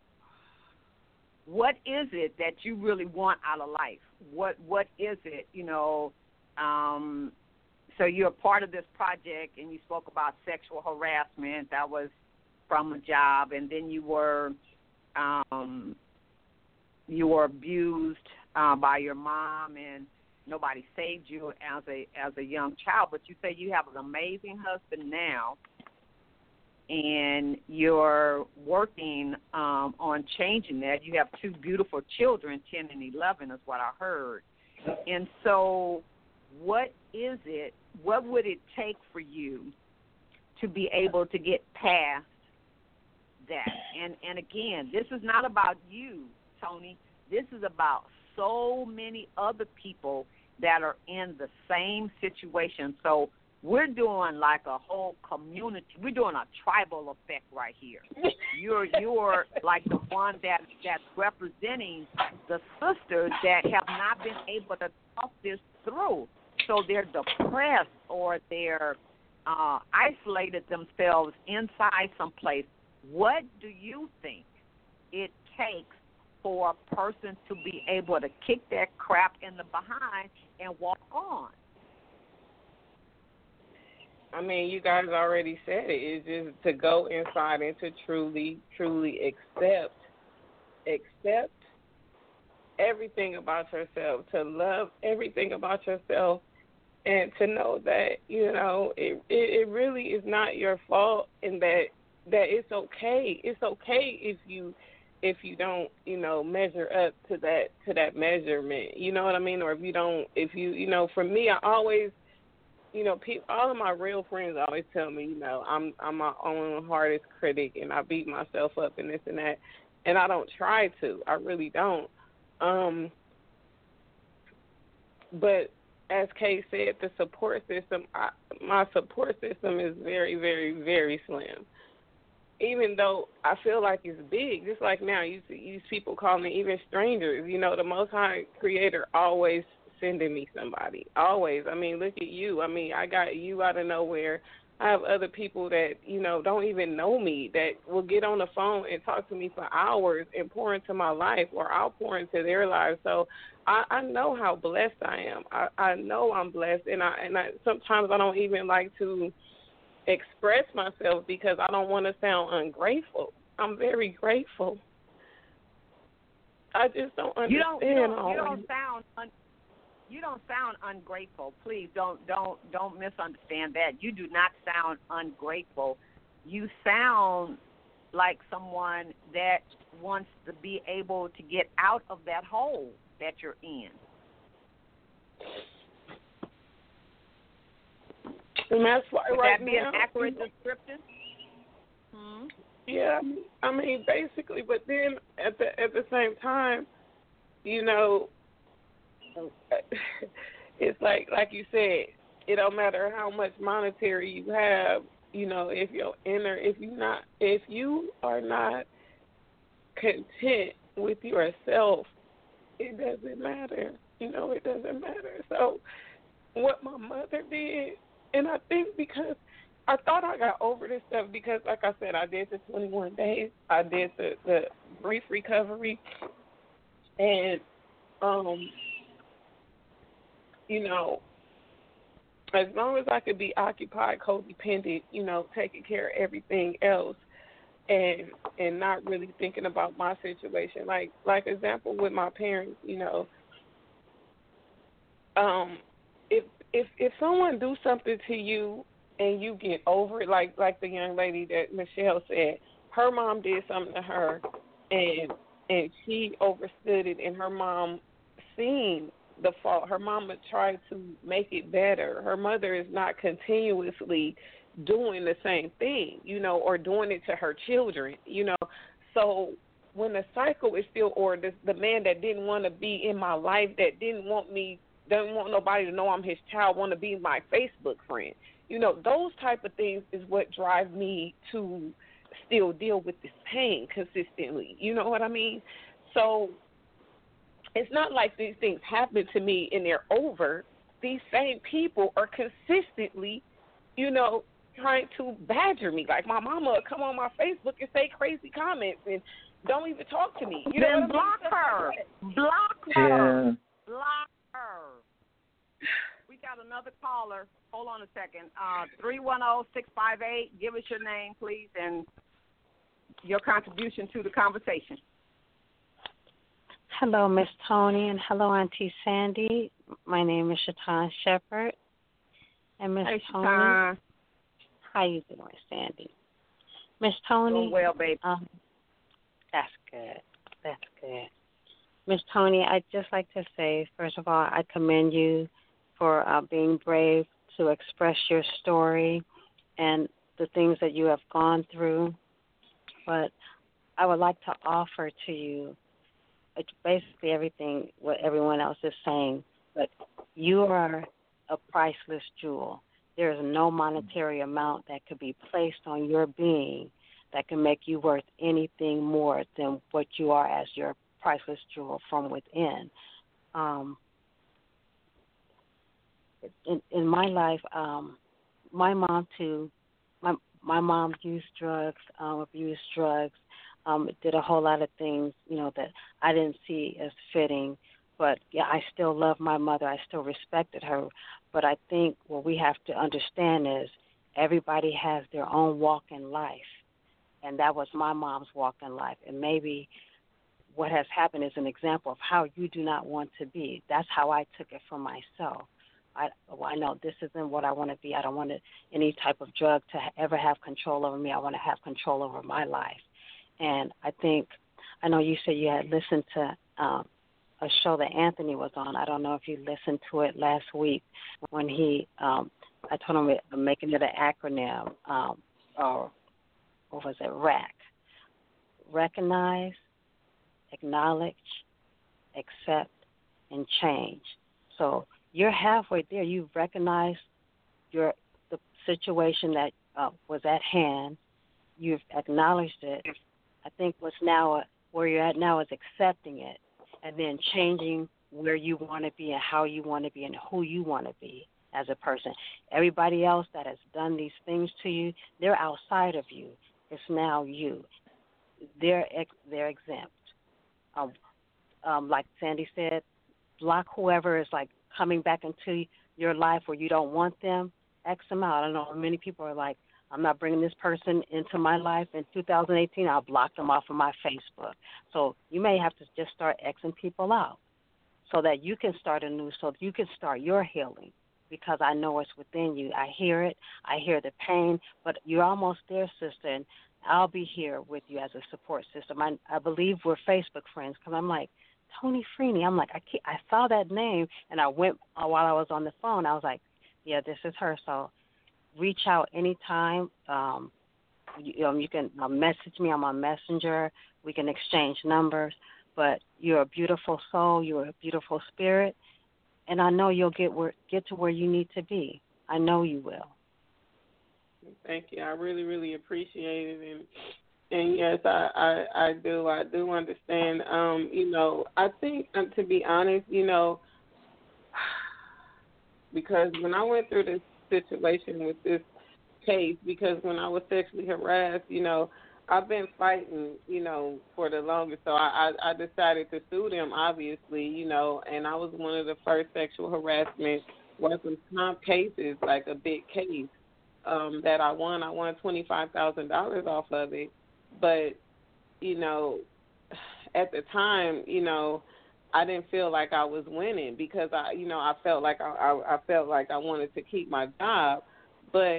what is it that you really want out of life? What is it? So you're a part of this project, and you spoke about sexual harassment. That was from a job, and then you were abused by your mom, and nobody saved you as a young child. But you say you have an amazing husband now, and you're working on changing that. You have two beautiful children, 10 and 11 is what I heard. And so what is it, what would it take for you to be able to get past that. And again, this is not about you, Tony. This is about so many other people that are in the same situation. So we're doing like a whole community. We're doing a tribal effect right here. You're like the one that's representing the sisters that have not been able to talk this through. So they're depressed or they're isolated themselves inside someplace. What do you think it takes for a person to be able to kick that crap in the behind and walk on? I mean, you guys already said it. It's just to go inside and to truly accept everything about yourself, to love everything about yourself, and to know that, you know, it really is not your fault, and that it's okay. It's okay if you don't, you know, measure up to that measurement. You know what I mean? Or if you know, for me, I always, you know, all of my real friends always tell me, you know, I'm my own hardest critic, and I beat myself up and this and that, and I don't try to. I really don't. But as Kay said, the support system, my support system is very, very, very slim. Even though I feel like it's big, just like now, you see people call me even strangers. You know, the Most High Creator always sending me somebody. Always. I mean, look at you. I mean, I got you out of nowhere. I have other people that, you know, don't even know me that will get on the phone and talk to me for hours and pour into my life, or I'll pour into their lives. So I know how blessed I am. I know I'm blessed, and I sometimes I don't even like to express myself because I don't want to sound ungrateful. I'm very grateful. I just don't understand. You don't sound ungrateful. Please don't misunderstand that. You do not sound ungrateful. You sound like someone that wants to be able to get out of that hole that you're in. And that's why Would right that be now, an accurate description? Yeah, I mean basically, but then at the same time, you know, it's like you said, it don't matter how much monetary you have, you know, if you are not content with yourself, it doesn't matter. You know, it doesn't matter. So what my mother did, and I think because I thought I got over this stuff because, like I said, I did the 21 days. I did the brief recovery. And, you know, as long as I could be occupied, codependent, you know, taking care of everything else and not really thinking about my situation. Like example with my parents, you know, if someone do something to you and you get over it, like the young lady that Michelle said, her mom did something to her and she overstood it, and her mom seen the fault. Her mama tried to make it better. Her mother is not continuously doing the same thing, you know, or doing it to her children, you know. So when the cycle is still, or the man that didn't want to be in my life, that didn't want nobody to know I'm his child, want to be my Facebook friend, you know, those type of things is what drive me to still deal with this pain consistently. You know what I mean? So it's not like these things happen to me and they're over. These same people are consistently, you know, trying to badger me. Like my mama would come on my Facebook and say crazy comments and don't even talk to me. You know then block her. Block her. Yeah. Block her. We got another caller. Hold on a second. 310-658. Give us your name, please, and your contribution to the conversation. Hello, Miss Tony, and hello, Auntie Sandy. My name is Shatan Shepherd. And Miss Tony, Shatan. how you doing, Sandy? Miss Tony. Doing well, baby. That's good. That's good. Miss Tony, I'd just like to say, first of all, I commend you for being brave to express your story. And the things that you have gone through, but I would like to offer to you basically everything what everyone else is saying, but you are a priceless jewel. There is no monetary amount that could be placed on your being that can make you worth anything more than what you are as your priceless jewel from within. In my life, my mom too. My mom used drugs, abused drugs, did a whole lot of things, that I didn't see as fitting. But yeah, I still love my mother. I still respected her. But I think what we have to understand is everybody has their own walk in life, and that was my mom's walk in life. And maybe what has happened is an example of how you do not want to be. That's how I took it for myself. I know this isn't what I want to be. I don't want any type of drug to ever have control over me. I want to have control over my life. And I know you said you had listened to a show that Anthony was on. I don't know if you listened to it last week when I told him making it an acronym, or what was it, RAC. Recognize, acknowledge, accept, and change. So you're halfway there. You've recognized the situation that was at hand. You've acknowledged it. I think where you're at now is accepting it and then changing where you want to be and how you want to be and who you want to be as a person. Everybody else that has done these things to you, they're outside of you. It's now you. They're exempt. Like Sandy said, block whoever is like coming back into your life where you don't want them, X them out. I know many people are like, I'm not bringing this person into my life. In 2018, I'll block them off of my Facebook. So you may have to just start Xing people out so that you can start anew, so you can start your healing, because I know it's within you. I hear it. I hear the pain, but you're almost there, sister, and I'll be here with you as a support system. I believe we're Facebook friends because I'm like, Tony Freeney. I'm like, I saw that name, and I went while I was on the phone. I was like, yeah, this is her. So reach out anytime. You can message me. I'm on Messenger. We can exchange numbers. But you're a beautiful soul. You're a beautiful spirit, and I know you'll get to where you need to be. I know you will. Thank you. I really, really appreciate it, and yes, I do. I do understand. I think, to be honest, because when I went through this situation with this case, because when I was sexually harassed, I've been fighting, for the longest. So I decided to sue them, obviously, and I was one of the first sexual harassment workers' comp cases, like a big case that I won. I won $25,000 off of it. But, at the time, I didn't feel like I was winning because I felt like I felt like I wanted to keep my job, but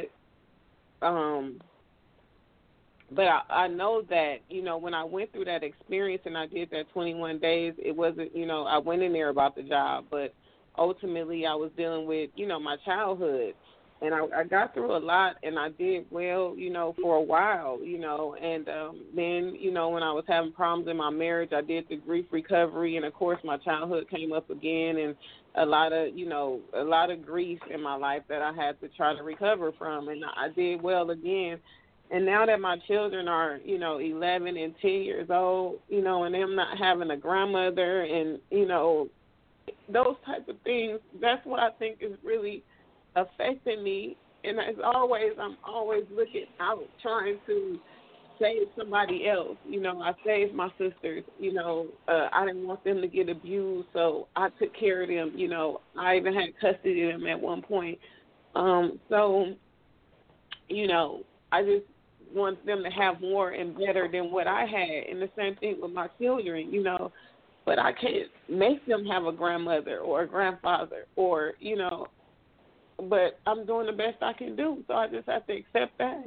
I know that when I went through that experience and I did that 21 days, it wasn't I went in there about the job, but ultimately I was dealing with my childhood. And I got through a lot, and I did well, for a while, and then, when I was having problems in my marriage, I did the grief recovery, and, of course, my childhood came up again, and a lot of grief in my life that I had to try to recover from, and I did well again. And now that my children are, 11 and 10 years old, and them not having a grandmother and, those type of things, that's what I think is really affecting me, and as always, I'm always looking out, trying to save somebody else. I saved my sisters. I didn't want them to get abused, so I took care of them. I even had custody of them at one point. So, I just want them to have more and better than what I had, and the same thing with my children. But I can't make them have a grandmother or a grandfather or, but I'm doing the best I can do, so I just have to accept that,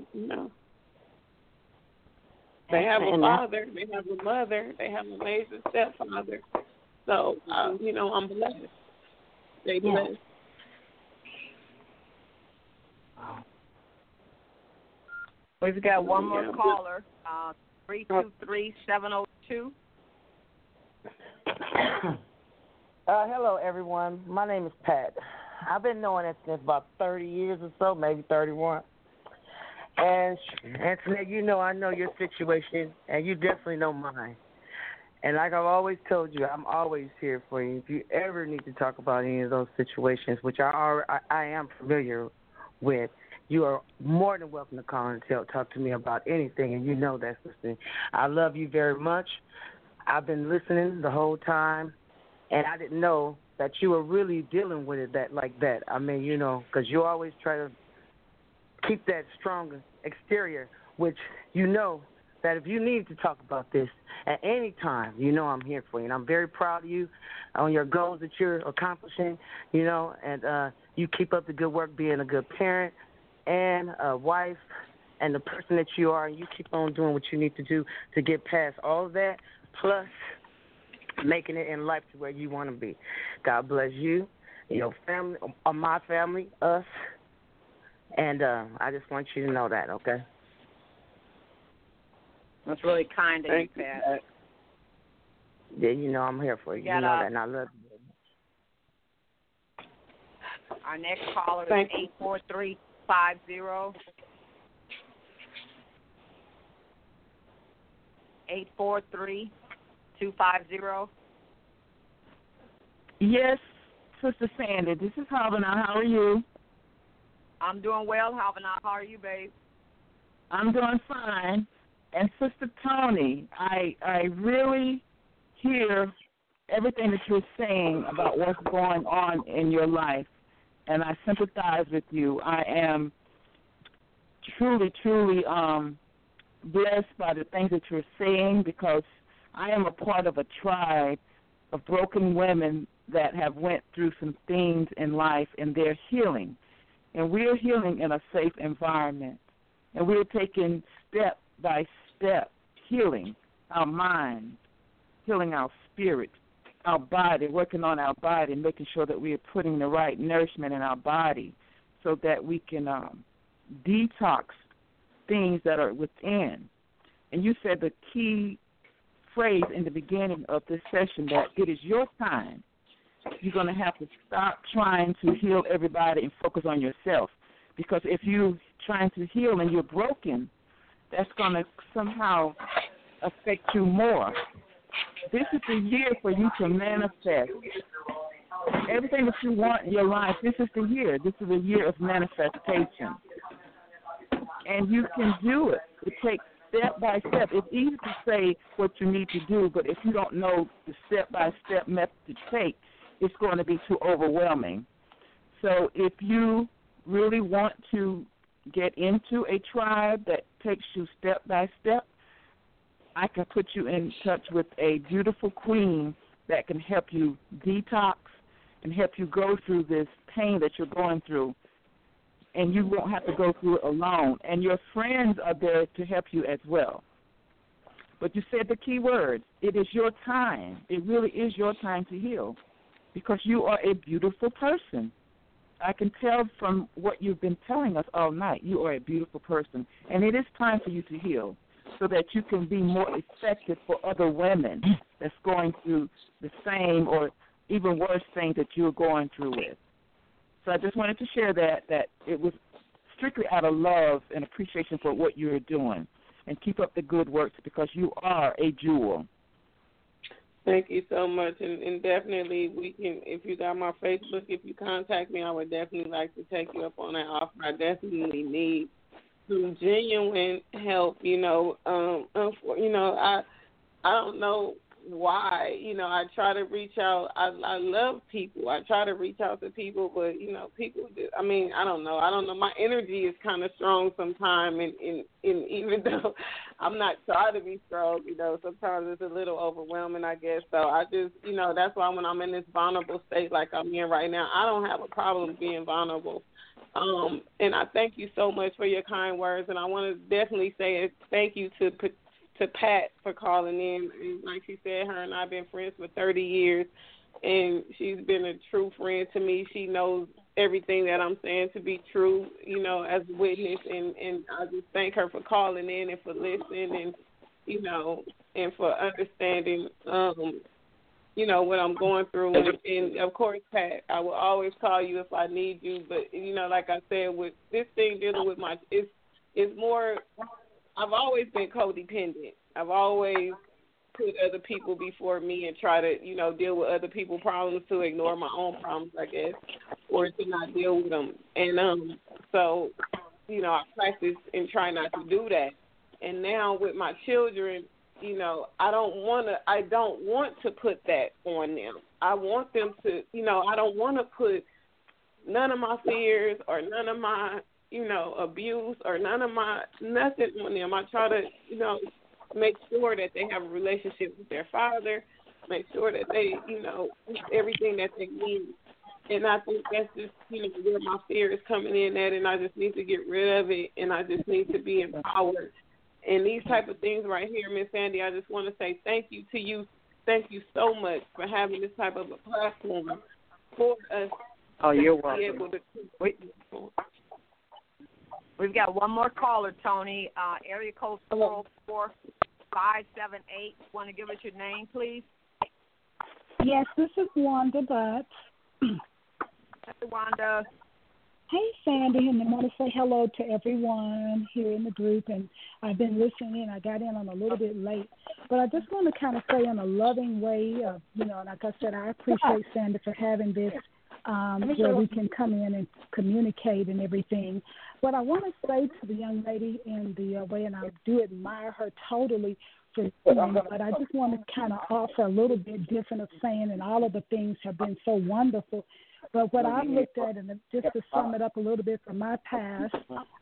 They have a father, they have a mother, they have an amazing stepfather. So, I'm blessed. They blessed. We've got one more caller, 323-702. Hello, everyone. My name is Pat. I've been knowing it since about 30 years or so, maybe 31. And Antoinette, you know I know your situation, and you definitely know mine. And like I've always told you, I'm always here for you. If you ever need to talk about any of those situations, which I am familiar with, you are more than welcome to call and talk to me about anything, and you know that's the thing. I love you very much. I've been listening the whole time, and I didn't know that you were really dealing with it like that. I mean, you know, because you always try to keep that strong exterior, which you know that if you need to talk about this at any time, you know I'm here for you. And I'm very proud of you on your goals that you're accomplishing, you know, and you keep up the good work being a good parent and a wife and the person that you are, and you keep on doing what you need to do to get past all of that, plus making it in life to where you want to be. God bless you, your family, or my family, us, and I just want you to know that, okay? That's really kind of you, Pat. Yeah, you know I'm here for you. You know that, and I love you. Our next caller is 84350. 843-250. Yes, Sister Sandy. This is Havana. How are you? I'm doing well, Havana. How are you, babe? I'm doing fine. And Sister Tony, I really hear everything that you're saying about what's going on in your life, and I sympathize with you. I am truly blessed by the things that you're saying, because I am a part of a tribe of broken women that have went through some things in life, and they're healing. And we're healing in a safe environment. And we're taking step by step healing our mind, healing our spirit, our body, working on our body, making sure that we are putting the right nourishment in our body so that we can detox things that are within. And you said the key phrase in the beginning of this session, that it is your time. You're going to have to stop trying to heal everybody and focus on yourself. Because if you're trying to heal and you're broken, that's going to somehow affect you more. This is the year for you to manifest. Everything that you want in your life, this is the year. This is a year of manifestation. And you can do it. It takes step by step. It's easy to say what you need to do, but if you don't know the step-by-step method to take, it's going to be too overwhelming. So if you really want to get into a tribe that takes you step by step, I can put you in touch with a beautiful queen that can help you detox and help you go through this pain that you're going through. And you won't have to go through it alone. And your friends are there to help you as well. But you said the key word. It is your time. It really is your time to heal, because you are a beautiful person. I can tell from what you've been telling us all night, you are a beautiful person. And it is time for you to heal so that you can be more effective for other women that's going through the same or even worse things that you're going through with. So I just wanted to share that it was strictly out of love and appreciation for what you're doing. And keep up the good work, because you are a jewel. Thank you so much. And definitely we can, if you got my Facebook, if you contact me, I would definitely like to take you up on that offer. I definitely need some genuine help, I don't know why, I try to reach out. I love people. I try to reach out to people, but, people, I don't know. My energy is kind of strong sometimes, and even though I'm not trying to be strong, sometimes it's a little overwhelming, I guess. So I just, that's why when I'm in this vulnerable state like I'm in right now, I don't have a problem being vulnerable. And I thank you so much for your kind words, and I want to definitely say thank you to Pat for calling in. And like she said, her and I have been friends for 30 years, and she's been a true friend to me. She knows everything that I'm saying to be true, you know, as a witness, and I just thank her for calling in and for listening, and you know, and for understanding, you know, what I'm going through. And of course, Pat, I will always call you if I need you. But you know, like I said, with this thing dealing with it's more. I've always been codependent. I've always put other people before me and try to, you know, deal with other people's problems to ignore my own problems, I guess, or to not deal with them. And so, you know, I practice and try not to do that. And now with my children, you know, I don't want to put that on them. I want them to, you know, I don't want to put none of my fears or none of my, you know, abuse or nothing on them. I try to, you know, make sure that they have a relationship with their father, make sure that they, you know, everything that they need. And I think that's just, you know, where my fear is coming in at, and I just need to get rid of it, and I just need to be empowered. And these type of things right here, Miss Sandy, I just want to say thank you to you. Thank you so much for having this type of a platform for us. Oh, you're to be able welcome. to We've got one more caller, Tony. Area code 44578. Want to give us your name, please? Yes, this is Wanda Butts. Hey, Wanda. Hey, Sandy, and I want to say hello to everyone here in the group. And I've been listening in. I got in on a little bit late. But I just want to kind of say in a loving way, you know, like I said, I appreciate Sandy for having this where we can come in and communicate and everything. What I want to say to the young lady in the way, and I do admire her totally for doing it, but I just want to kind of offer a little bit different of saying, and all of the things have been so wonderful. But what I looked at, and just to sum it up a little bit from my past,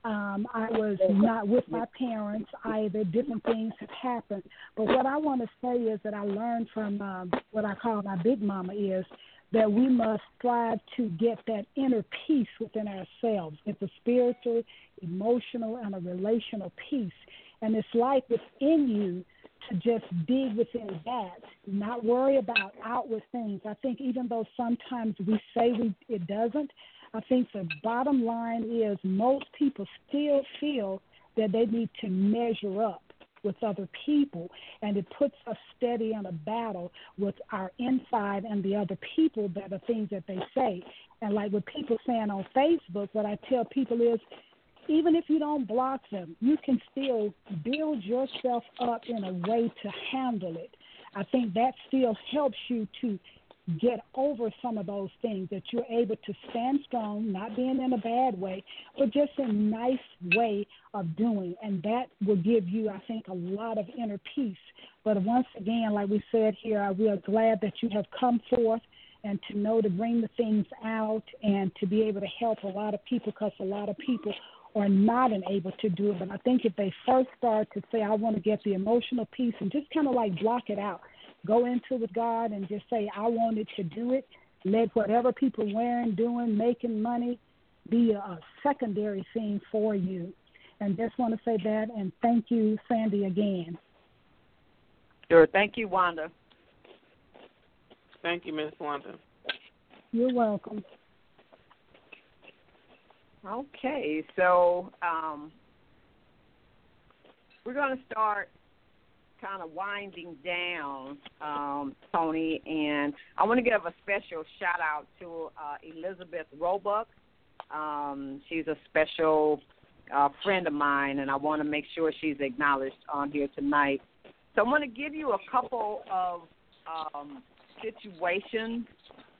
I was not with my parents either. Different things have happened. But what I want to say is that I learned from what I call my big mama is that we must strive to get that inner peace within ourselves. It's a spiritual, emotional, and a relational peace. And it's like within you to just dig within that, not worry about outward things. I think even though sometimes we say it doesn't, I think the bottom line is most people still feel that they need to measure up with other people, and it puts us steady in a battle with our inside and the other people that are things that they say. And like what people saying on Facebook, what I tell people is, even if you don't block them, you can still build yourself up in a way to handle it. I think that still helps you to get over some of those things, that you're able to stand strong, not being in a bad way, but just a nice way of doing. And that will give you, I think, a lot of inner peace. But once again, like we said here, we are glad that you have come forth and to know to bring the things out and to be able to help a lot of people, because a lot of people are not able to do it. But I think if they first start to say, I want to get the emotional piece, and just kind of like block it out, go into it with God and just say, I wanted to do it. Let whatever people wearing, doing, making money be a secondary thing for you. And just want to say that, and thank you, Sandy, again. Sure. Thank you, Wanda. Thank you, Miss Wanda. You're welcome. Okay, so we're going to start kind of winding down, Tony, and I want to give a special shout-out to Elizabeth Roebuck. She's a special friend of mine, and I want to make sure she's acknowledged on here tonight. So I want to give you a couple of situations,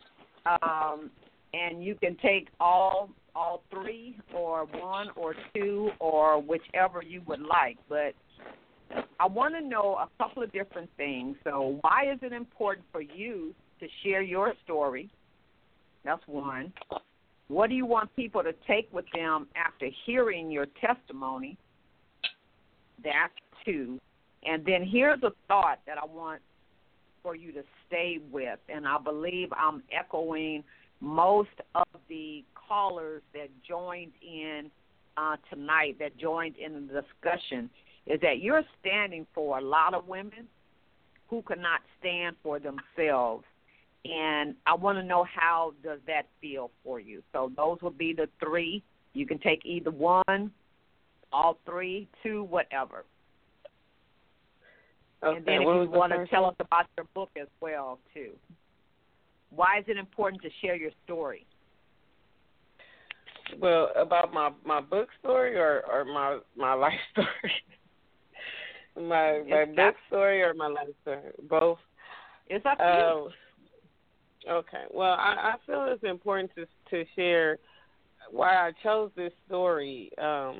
and you can take all three or one or two or whichever you would like. But I want to know a couple of different things. So why is it important for you to share your story? That's one. What do you want people to take with them after hearing your testimony? That's two. And then here's a thought that I want for you to stay with, and I believe I'm echoing most of the callers that joined in tonight, that joined in the discussion, is that you're standing for a lot of women who cannot stand for themselves. And I want to know, how does that feel for you? So those would be the three. You can take either one, all three, two, whatever. Okay, and then if you want to tell us about your book as well, too. Why is it important to share your story? Well, about my book story or my life story? my book story or my life story? Both. It's up to you. Okay. Well, I feel it's important to share why I chose this story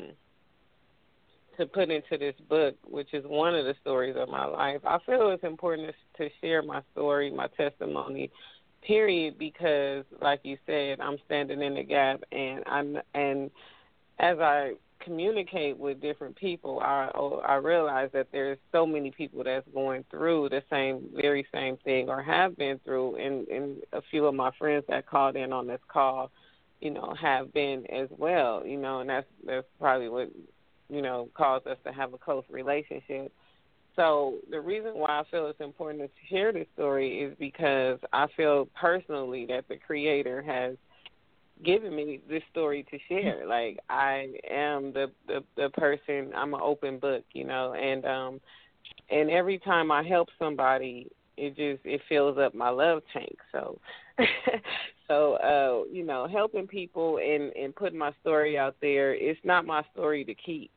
to put into this book, which is one of the stories of my life. I feel it's important to share my story, my testimony, period, because, like you said, I'm standing in the gap, and as I communicate with different people, I realize that there's so many people that's going through the very same thing or have been through, and a few of my friends that called in on this call, have been as well, and that's probably what, caused us to have a close relationship. So the reason why I feel it's important to share this story is because I feel personally that the Creator has given me this story to share. Like, I am the person, I'm an open book, and every time I help somebody, it fills up my love tank. So helping people and putting my story out there, it's not my story to keep.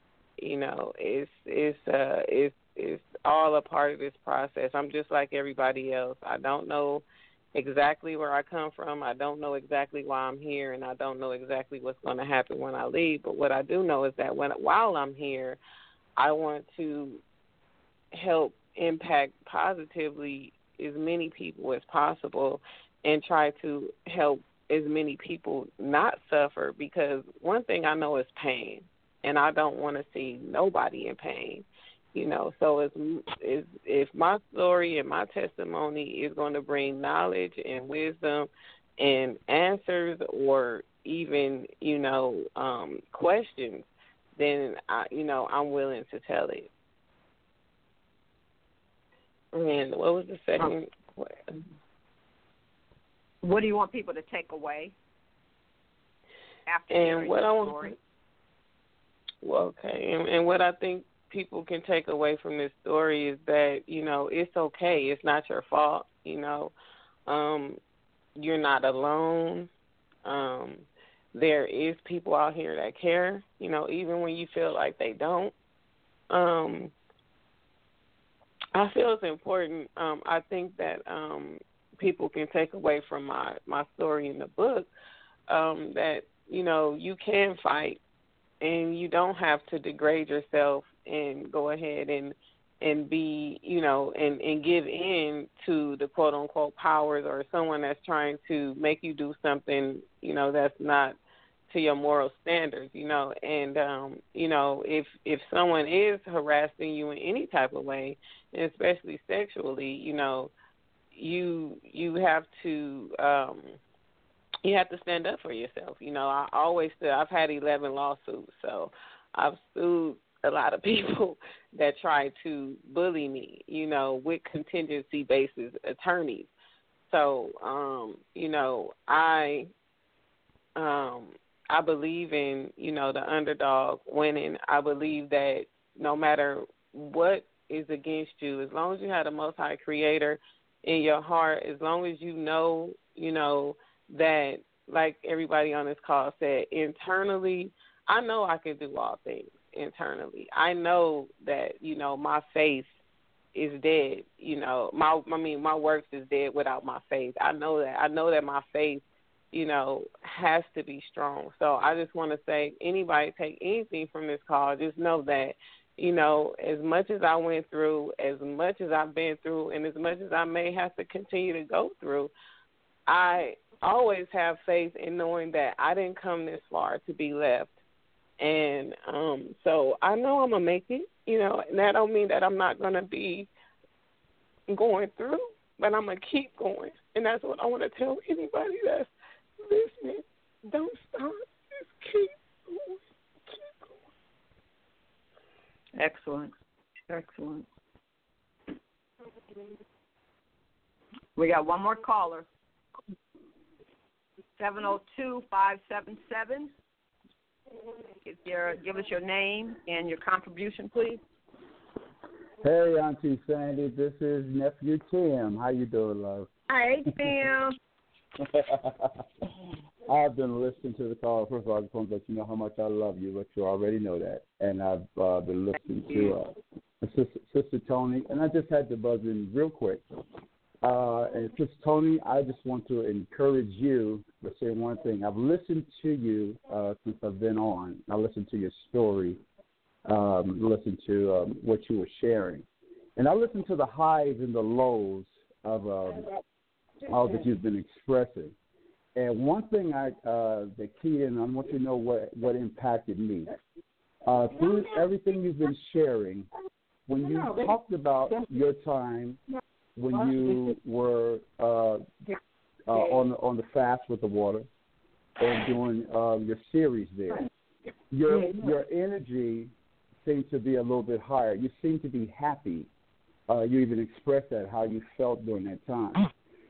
It's all a part of this process. I'm just like everybody else. I don't know exactly where I come from. I don't know exactly why I'm here, and I don't know exactly what's going to happen when I leave. But what I do know is that while I'm here, I want to help impact positively as many people as possible and try to help as many people not suffer, because one thing I know is pain, and I don't want to see nobody in pain. So if my story and my testimony is going to bring knowledge and wisdom and answers, or even, questions, then I'm willing to tell it. And what was the second question? What do you want people to take away after hearing your story? And what I think people can take away from this story is that, it's okay. It's not your fault. You're not alone. There is people out here that care, even when you feel like they don't. I feel it's important. I think that people can take away from my story in the book that, you can fight, and you don't have to degrade yourself and go ahead and be, and give in to the quote unquote powers or someone that's trying to make you do something, that's not to your moral standards, and if someone is harassing you in any type of way, and especially sexually, you have to stand up for yourself. I always say I've had 11 lawsuits, so I've sued a lot of people that try to bully me, with contingency-basis attorneys. So, I believe in, the underdog winning. I believe that no matter what is against you, as long as you have the Most High Creator in your heart, as long as you know that, like everybody on this call said, internally, I know I can do all things internally. I know that, my faith is dead. My works is dead without my faith. I know that. I know that my faith, has to be strong. So I just want to say, anybody take anything from this call, just know that, as much as I went through, as much as I've been through, and as much as I may have to continue to go through, I always have faith in knowing that I didn't come this far to be left. And so I know I'm going to make it, and that don't mean that I'm not going to be going through, but I'm going to keep going. And that's what I want to tell anybody that's listening. Don't stop. Just keep going. Keep going. Excellent. We got one more caller. 702-577. Give us your name and your contribution, please. Hey, Auntie Sandy, this is nephew Tim. How you doing, love? Hey, Tim. I've been listening to the call. First of all, I just want to let you know how much I love you, but you already know that. And I've been listening to Sister Tony, and I just had to buzz in real quick. And Sister Tony, I just want to encourage you to say one thing. I've listened to you since I've been on. I listened to your story, listened to what you were sharing. And I listened to the highs and the lows of all that you've been expressing. And one thing that keyed in, I want you to know what impacted me. Through everything you've been sharing, when you talked about your time when you were on the fast with the water and doing your series there, your energy seemed to be a little bit higher. You seemed to be happy. You even expressed that, how you felt during that time.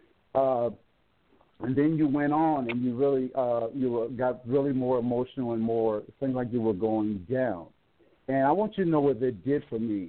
And then you went on and you really got really more emotional and more, it seemed like you were going down. And I want you to know what that did for me.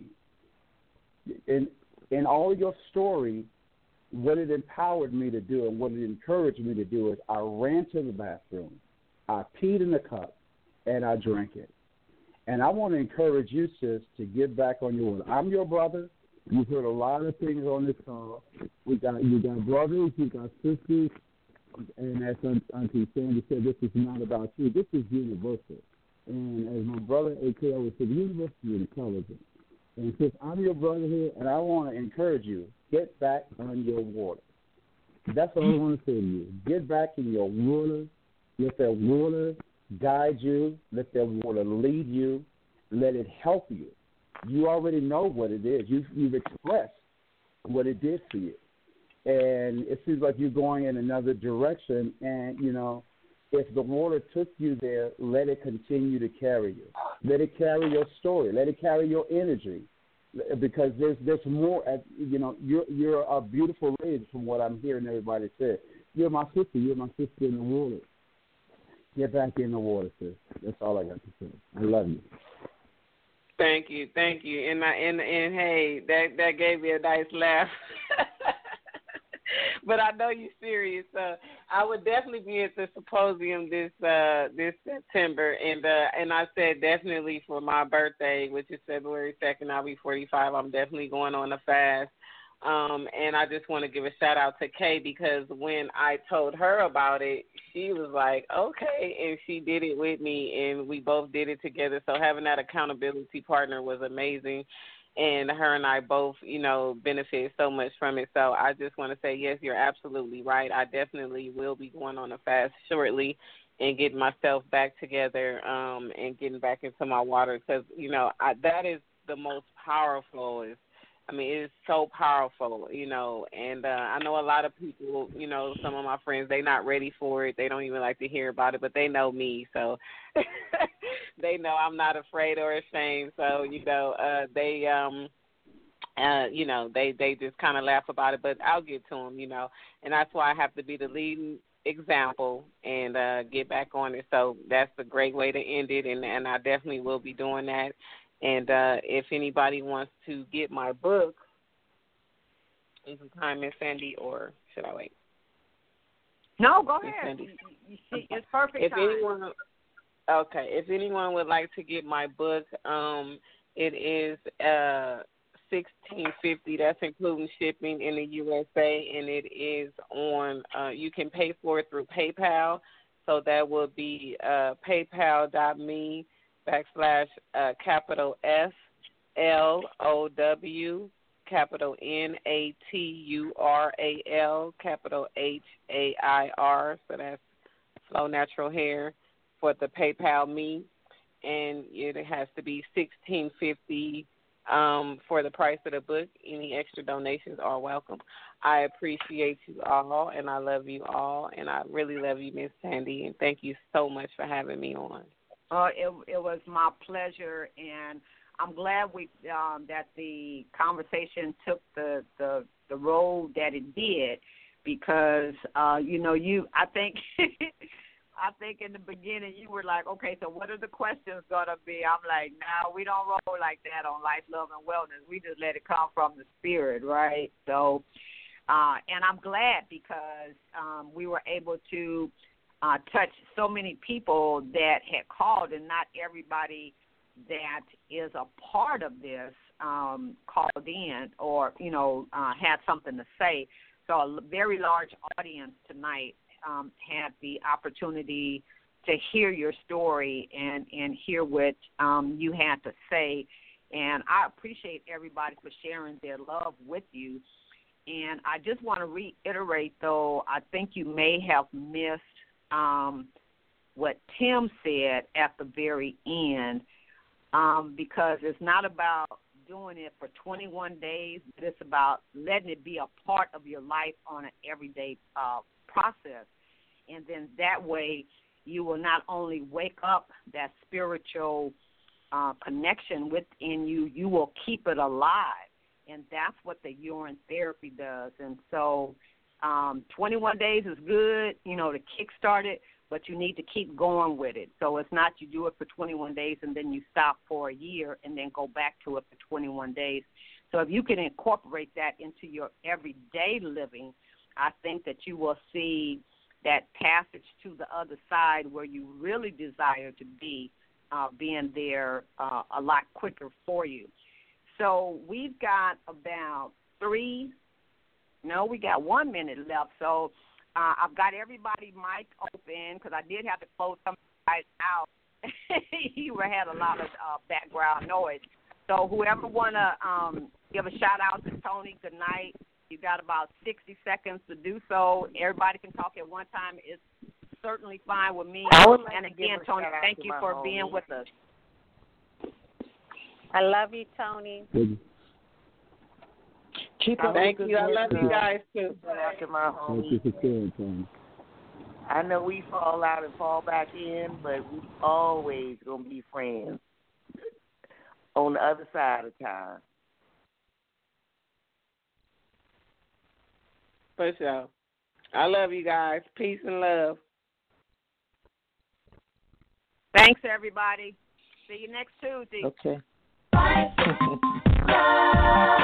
In all your story, what it empowered me to do and what it encouraged me to do is I ran to the bathroom, I peed in the cup, and I drank it. And I want to encourage you, sis, to get back on your word. I'm your brother. You've heard a lot of things on this call. You got brothers, you got sisters, and as Auntie Sandy said, this is not about you. This is universal. And as my brother A.K. always said, universal intelligence. And since I'm your brother here, and I want to encourage you, get back on your water. That's what I want to say to you. Get back in your water. Let that water guide you. Let that water lead you. Let it help you. You already know what it is. You've expressed what it did for you. And it seems like you're going in another direction. And, you know, if the water took you there, let it continue to carry you. Let it carry your story. Let it carry your energy. Because there's more. You know, you're a beautiful lady from what I'm hearing everybody say. You're my sister. You're my sister in the water. Get back in the water, sis. That's all I got to say. I love you. Thank you. And hey, that gave me a nice laugh. But I know you're serious. I would definitely be at the symposium this September, and I said definitely for my birthday, which is February 2nd, I'll be 45. I'm definitely going on a fast. And I just want to give a shout out to Kay because when I told her about it, she was like, okay, and she did it with me, and we both did it together. So having that accountability partner was amazing. And her and I both, you know, benefit so much from it. So I just want to say, yes, you're absolutely right. I definitely will be going on a fast shortly and getting myself back together and getting back into my water because, you know, that is the most powerful. It is so powerful, you know, and I know a lot of people, you know, some of my friends, they're not ready for it. They don't even like to hear about it, but they know me, so they know I'm not afraid or ashamed. So, you know, they just kind of laugh about it, but I'll get to them, you know, and that's why I have to be the leading example and get back on it. So that's a great way to end it, and I definitely will be doing that. And if anybody wants to get my book, is it time, Miss Sandy, or should I wait? No, go ahead. You see, it's perfect time. If anyone would like to get my book, it is $16.50. That's including shipping in the USA, and it is on. You can pay for it through PayPal, so that will be paypal.me. capital FLOW, capital NATURAL, capital HAIR, so that's Flow Natural Hair for the PayPal me, and it has to be $16.50 for the price of the book. Any extra donations are welcome. I appreciate you all, and I love you all, and I really love you, Miss Sandy, and thank you so much for having me on. It was my pleasure, and I'm glad that the conversation took the road that it did, because I think I think in the beginning you were like, okay, so what are the questions gonna be? I'm like, no, we don't roll like that on Life, Love, and Wellness. We just let it come from the spirit, right? So, and I'm glad because we were able to touch so many people that had called, and not everybody that is a part of this called in or had something to say. So a very large audience tonight had the opportunity to hear your story and hear what you had to say. And I appreciate everybody for sharing their love with you. And I just want to reiterate, though, I think you may have missed what Tim said at the very end, because it's not about doing it for 21 days, but it's about letting it be a part of your life on an everyday process. And then that way you will not only wake up that spiritual connection within you, you will keep it alive. And that's what the urine therapy does. And so 21 days is good, to kickstart it, but you need to keep going with it. So it's not you do it for 21 days and then you stop for a year and then go back to it for 21 days. So if you can incorporate that into your everyday living, I think that you will see that passage to the other side where you really desire to be, being there a lot quicker for you. So we've got about we got 1 minute left. So I've got everybody mic open because I did have to close some guys out. You had a lot of background noise. So whoever want to give a shout-out to Tony, good night. You got about 60 seconds to do so. Everybody can talk at one time. It's certainly fine with me. And again, Tony, thank you for being with us. I love you, Tony. Thank you. I love you guys, too. Back to my Thank you for sharing, Tony. I know we fall out and fall back in, but we always going to be friends on the other side of time. For sure. I love you guys. Peace and love. Thanks, everybody. See you next Tuesday. Okay. Life, love.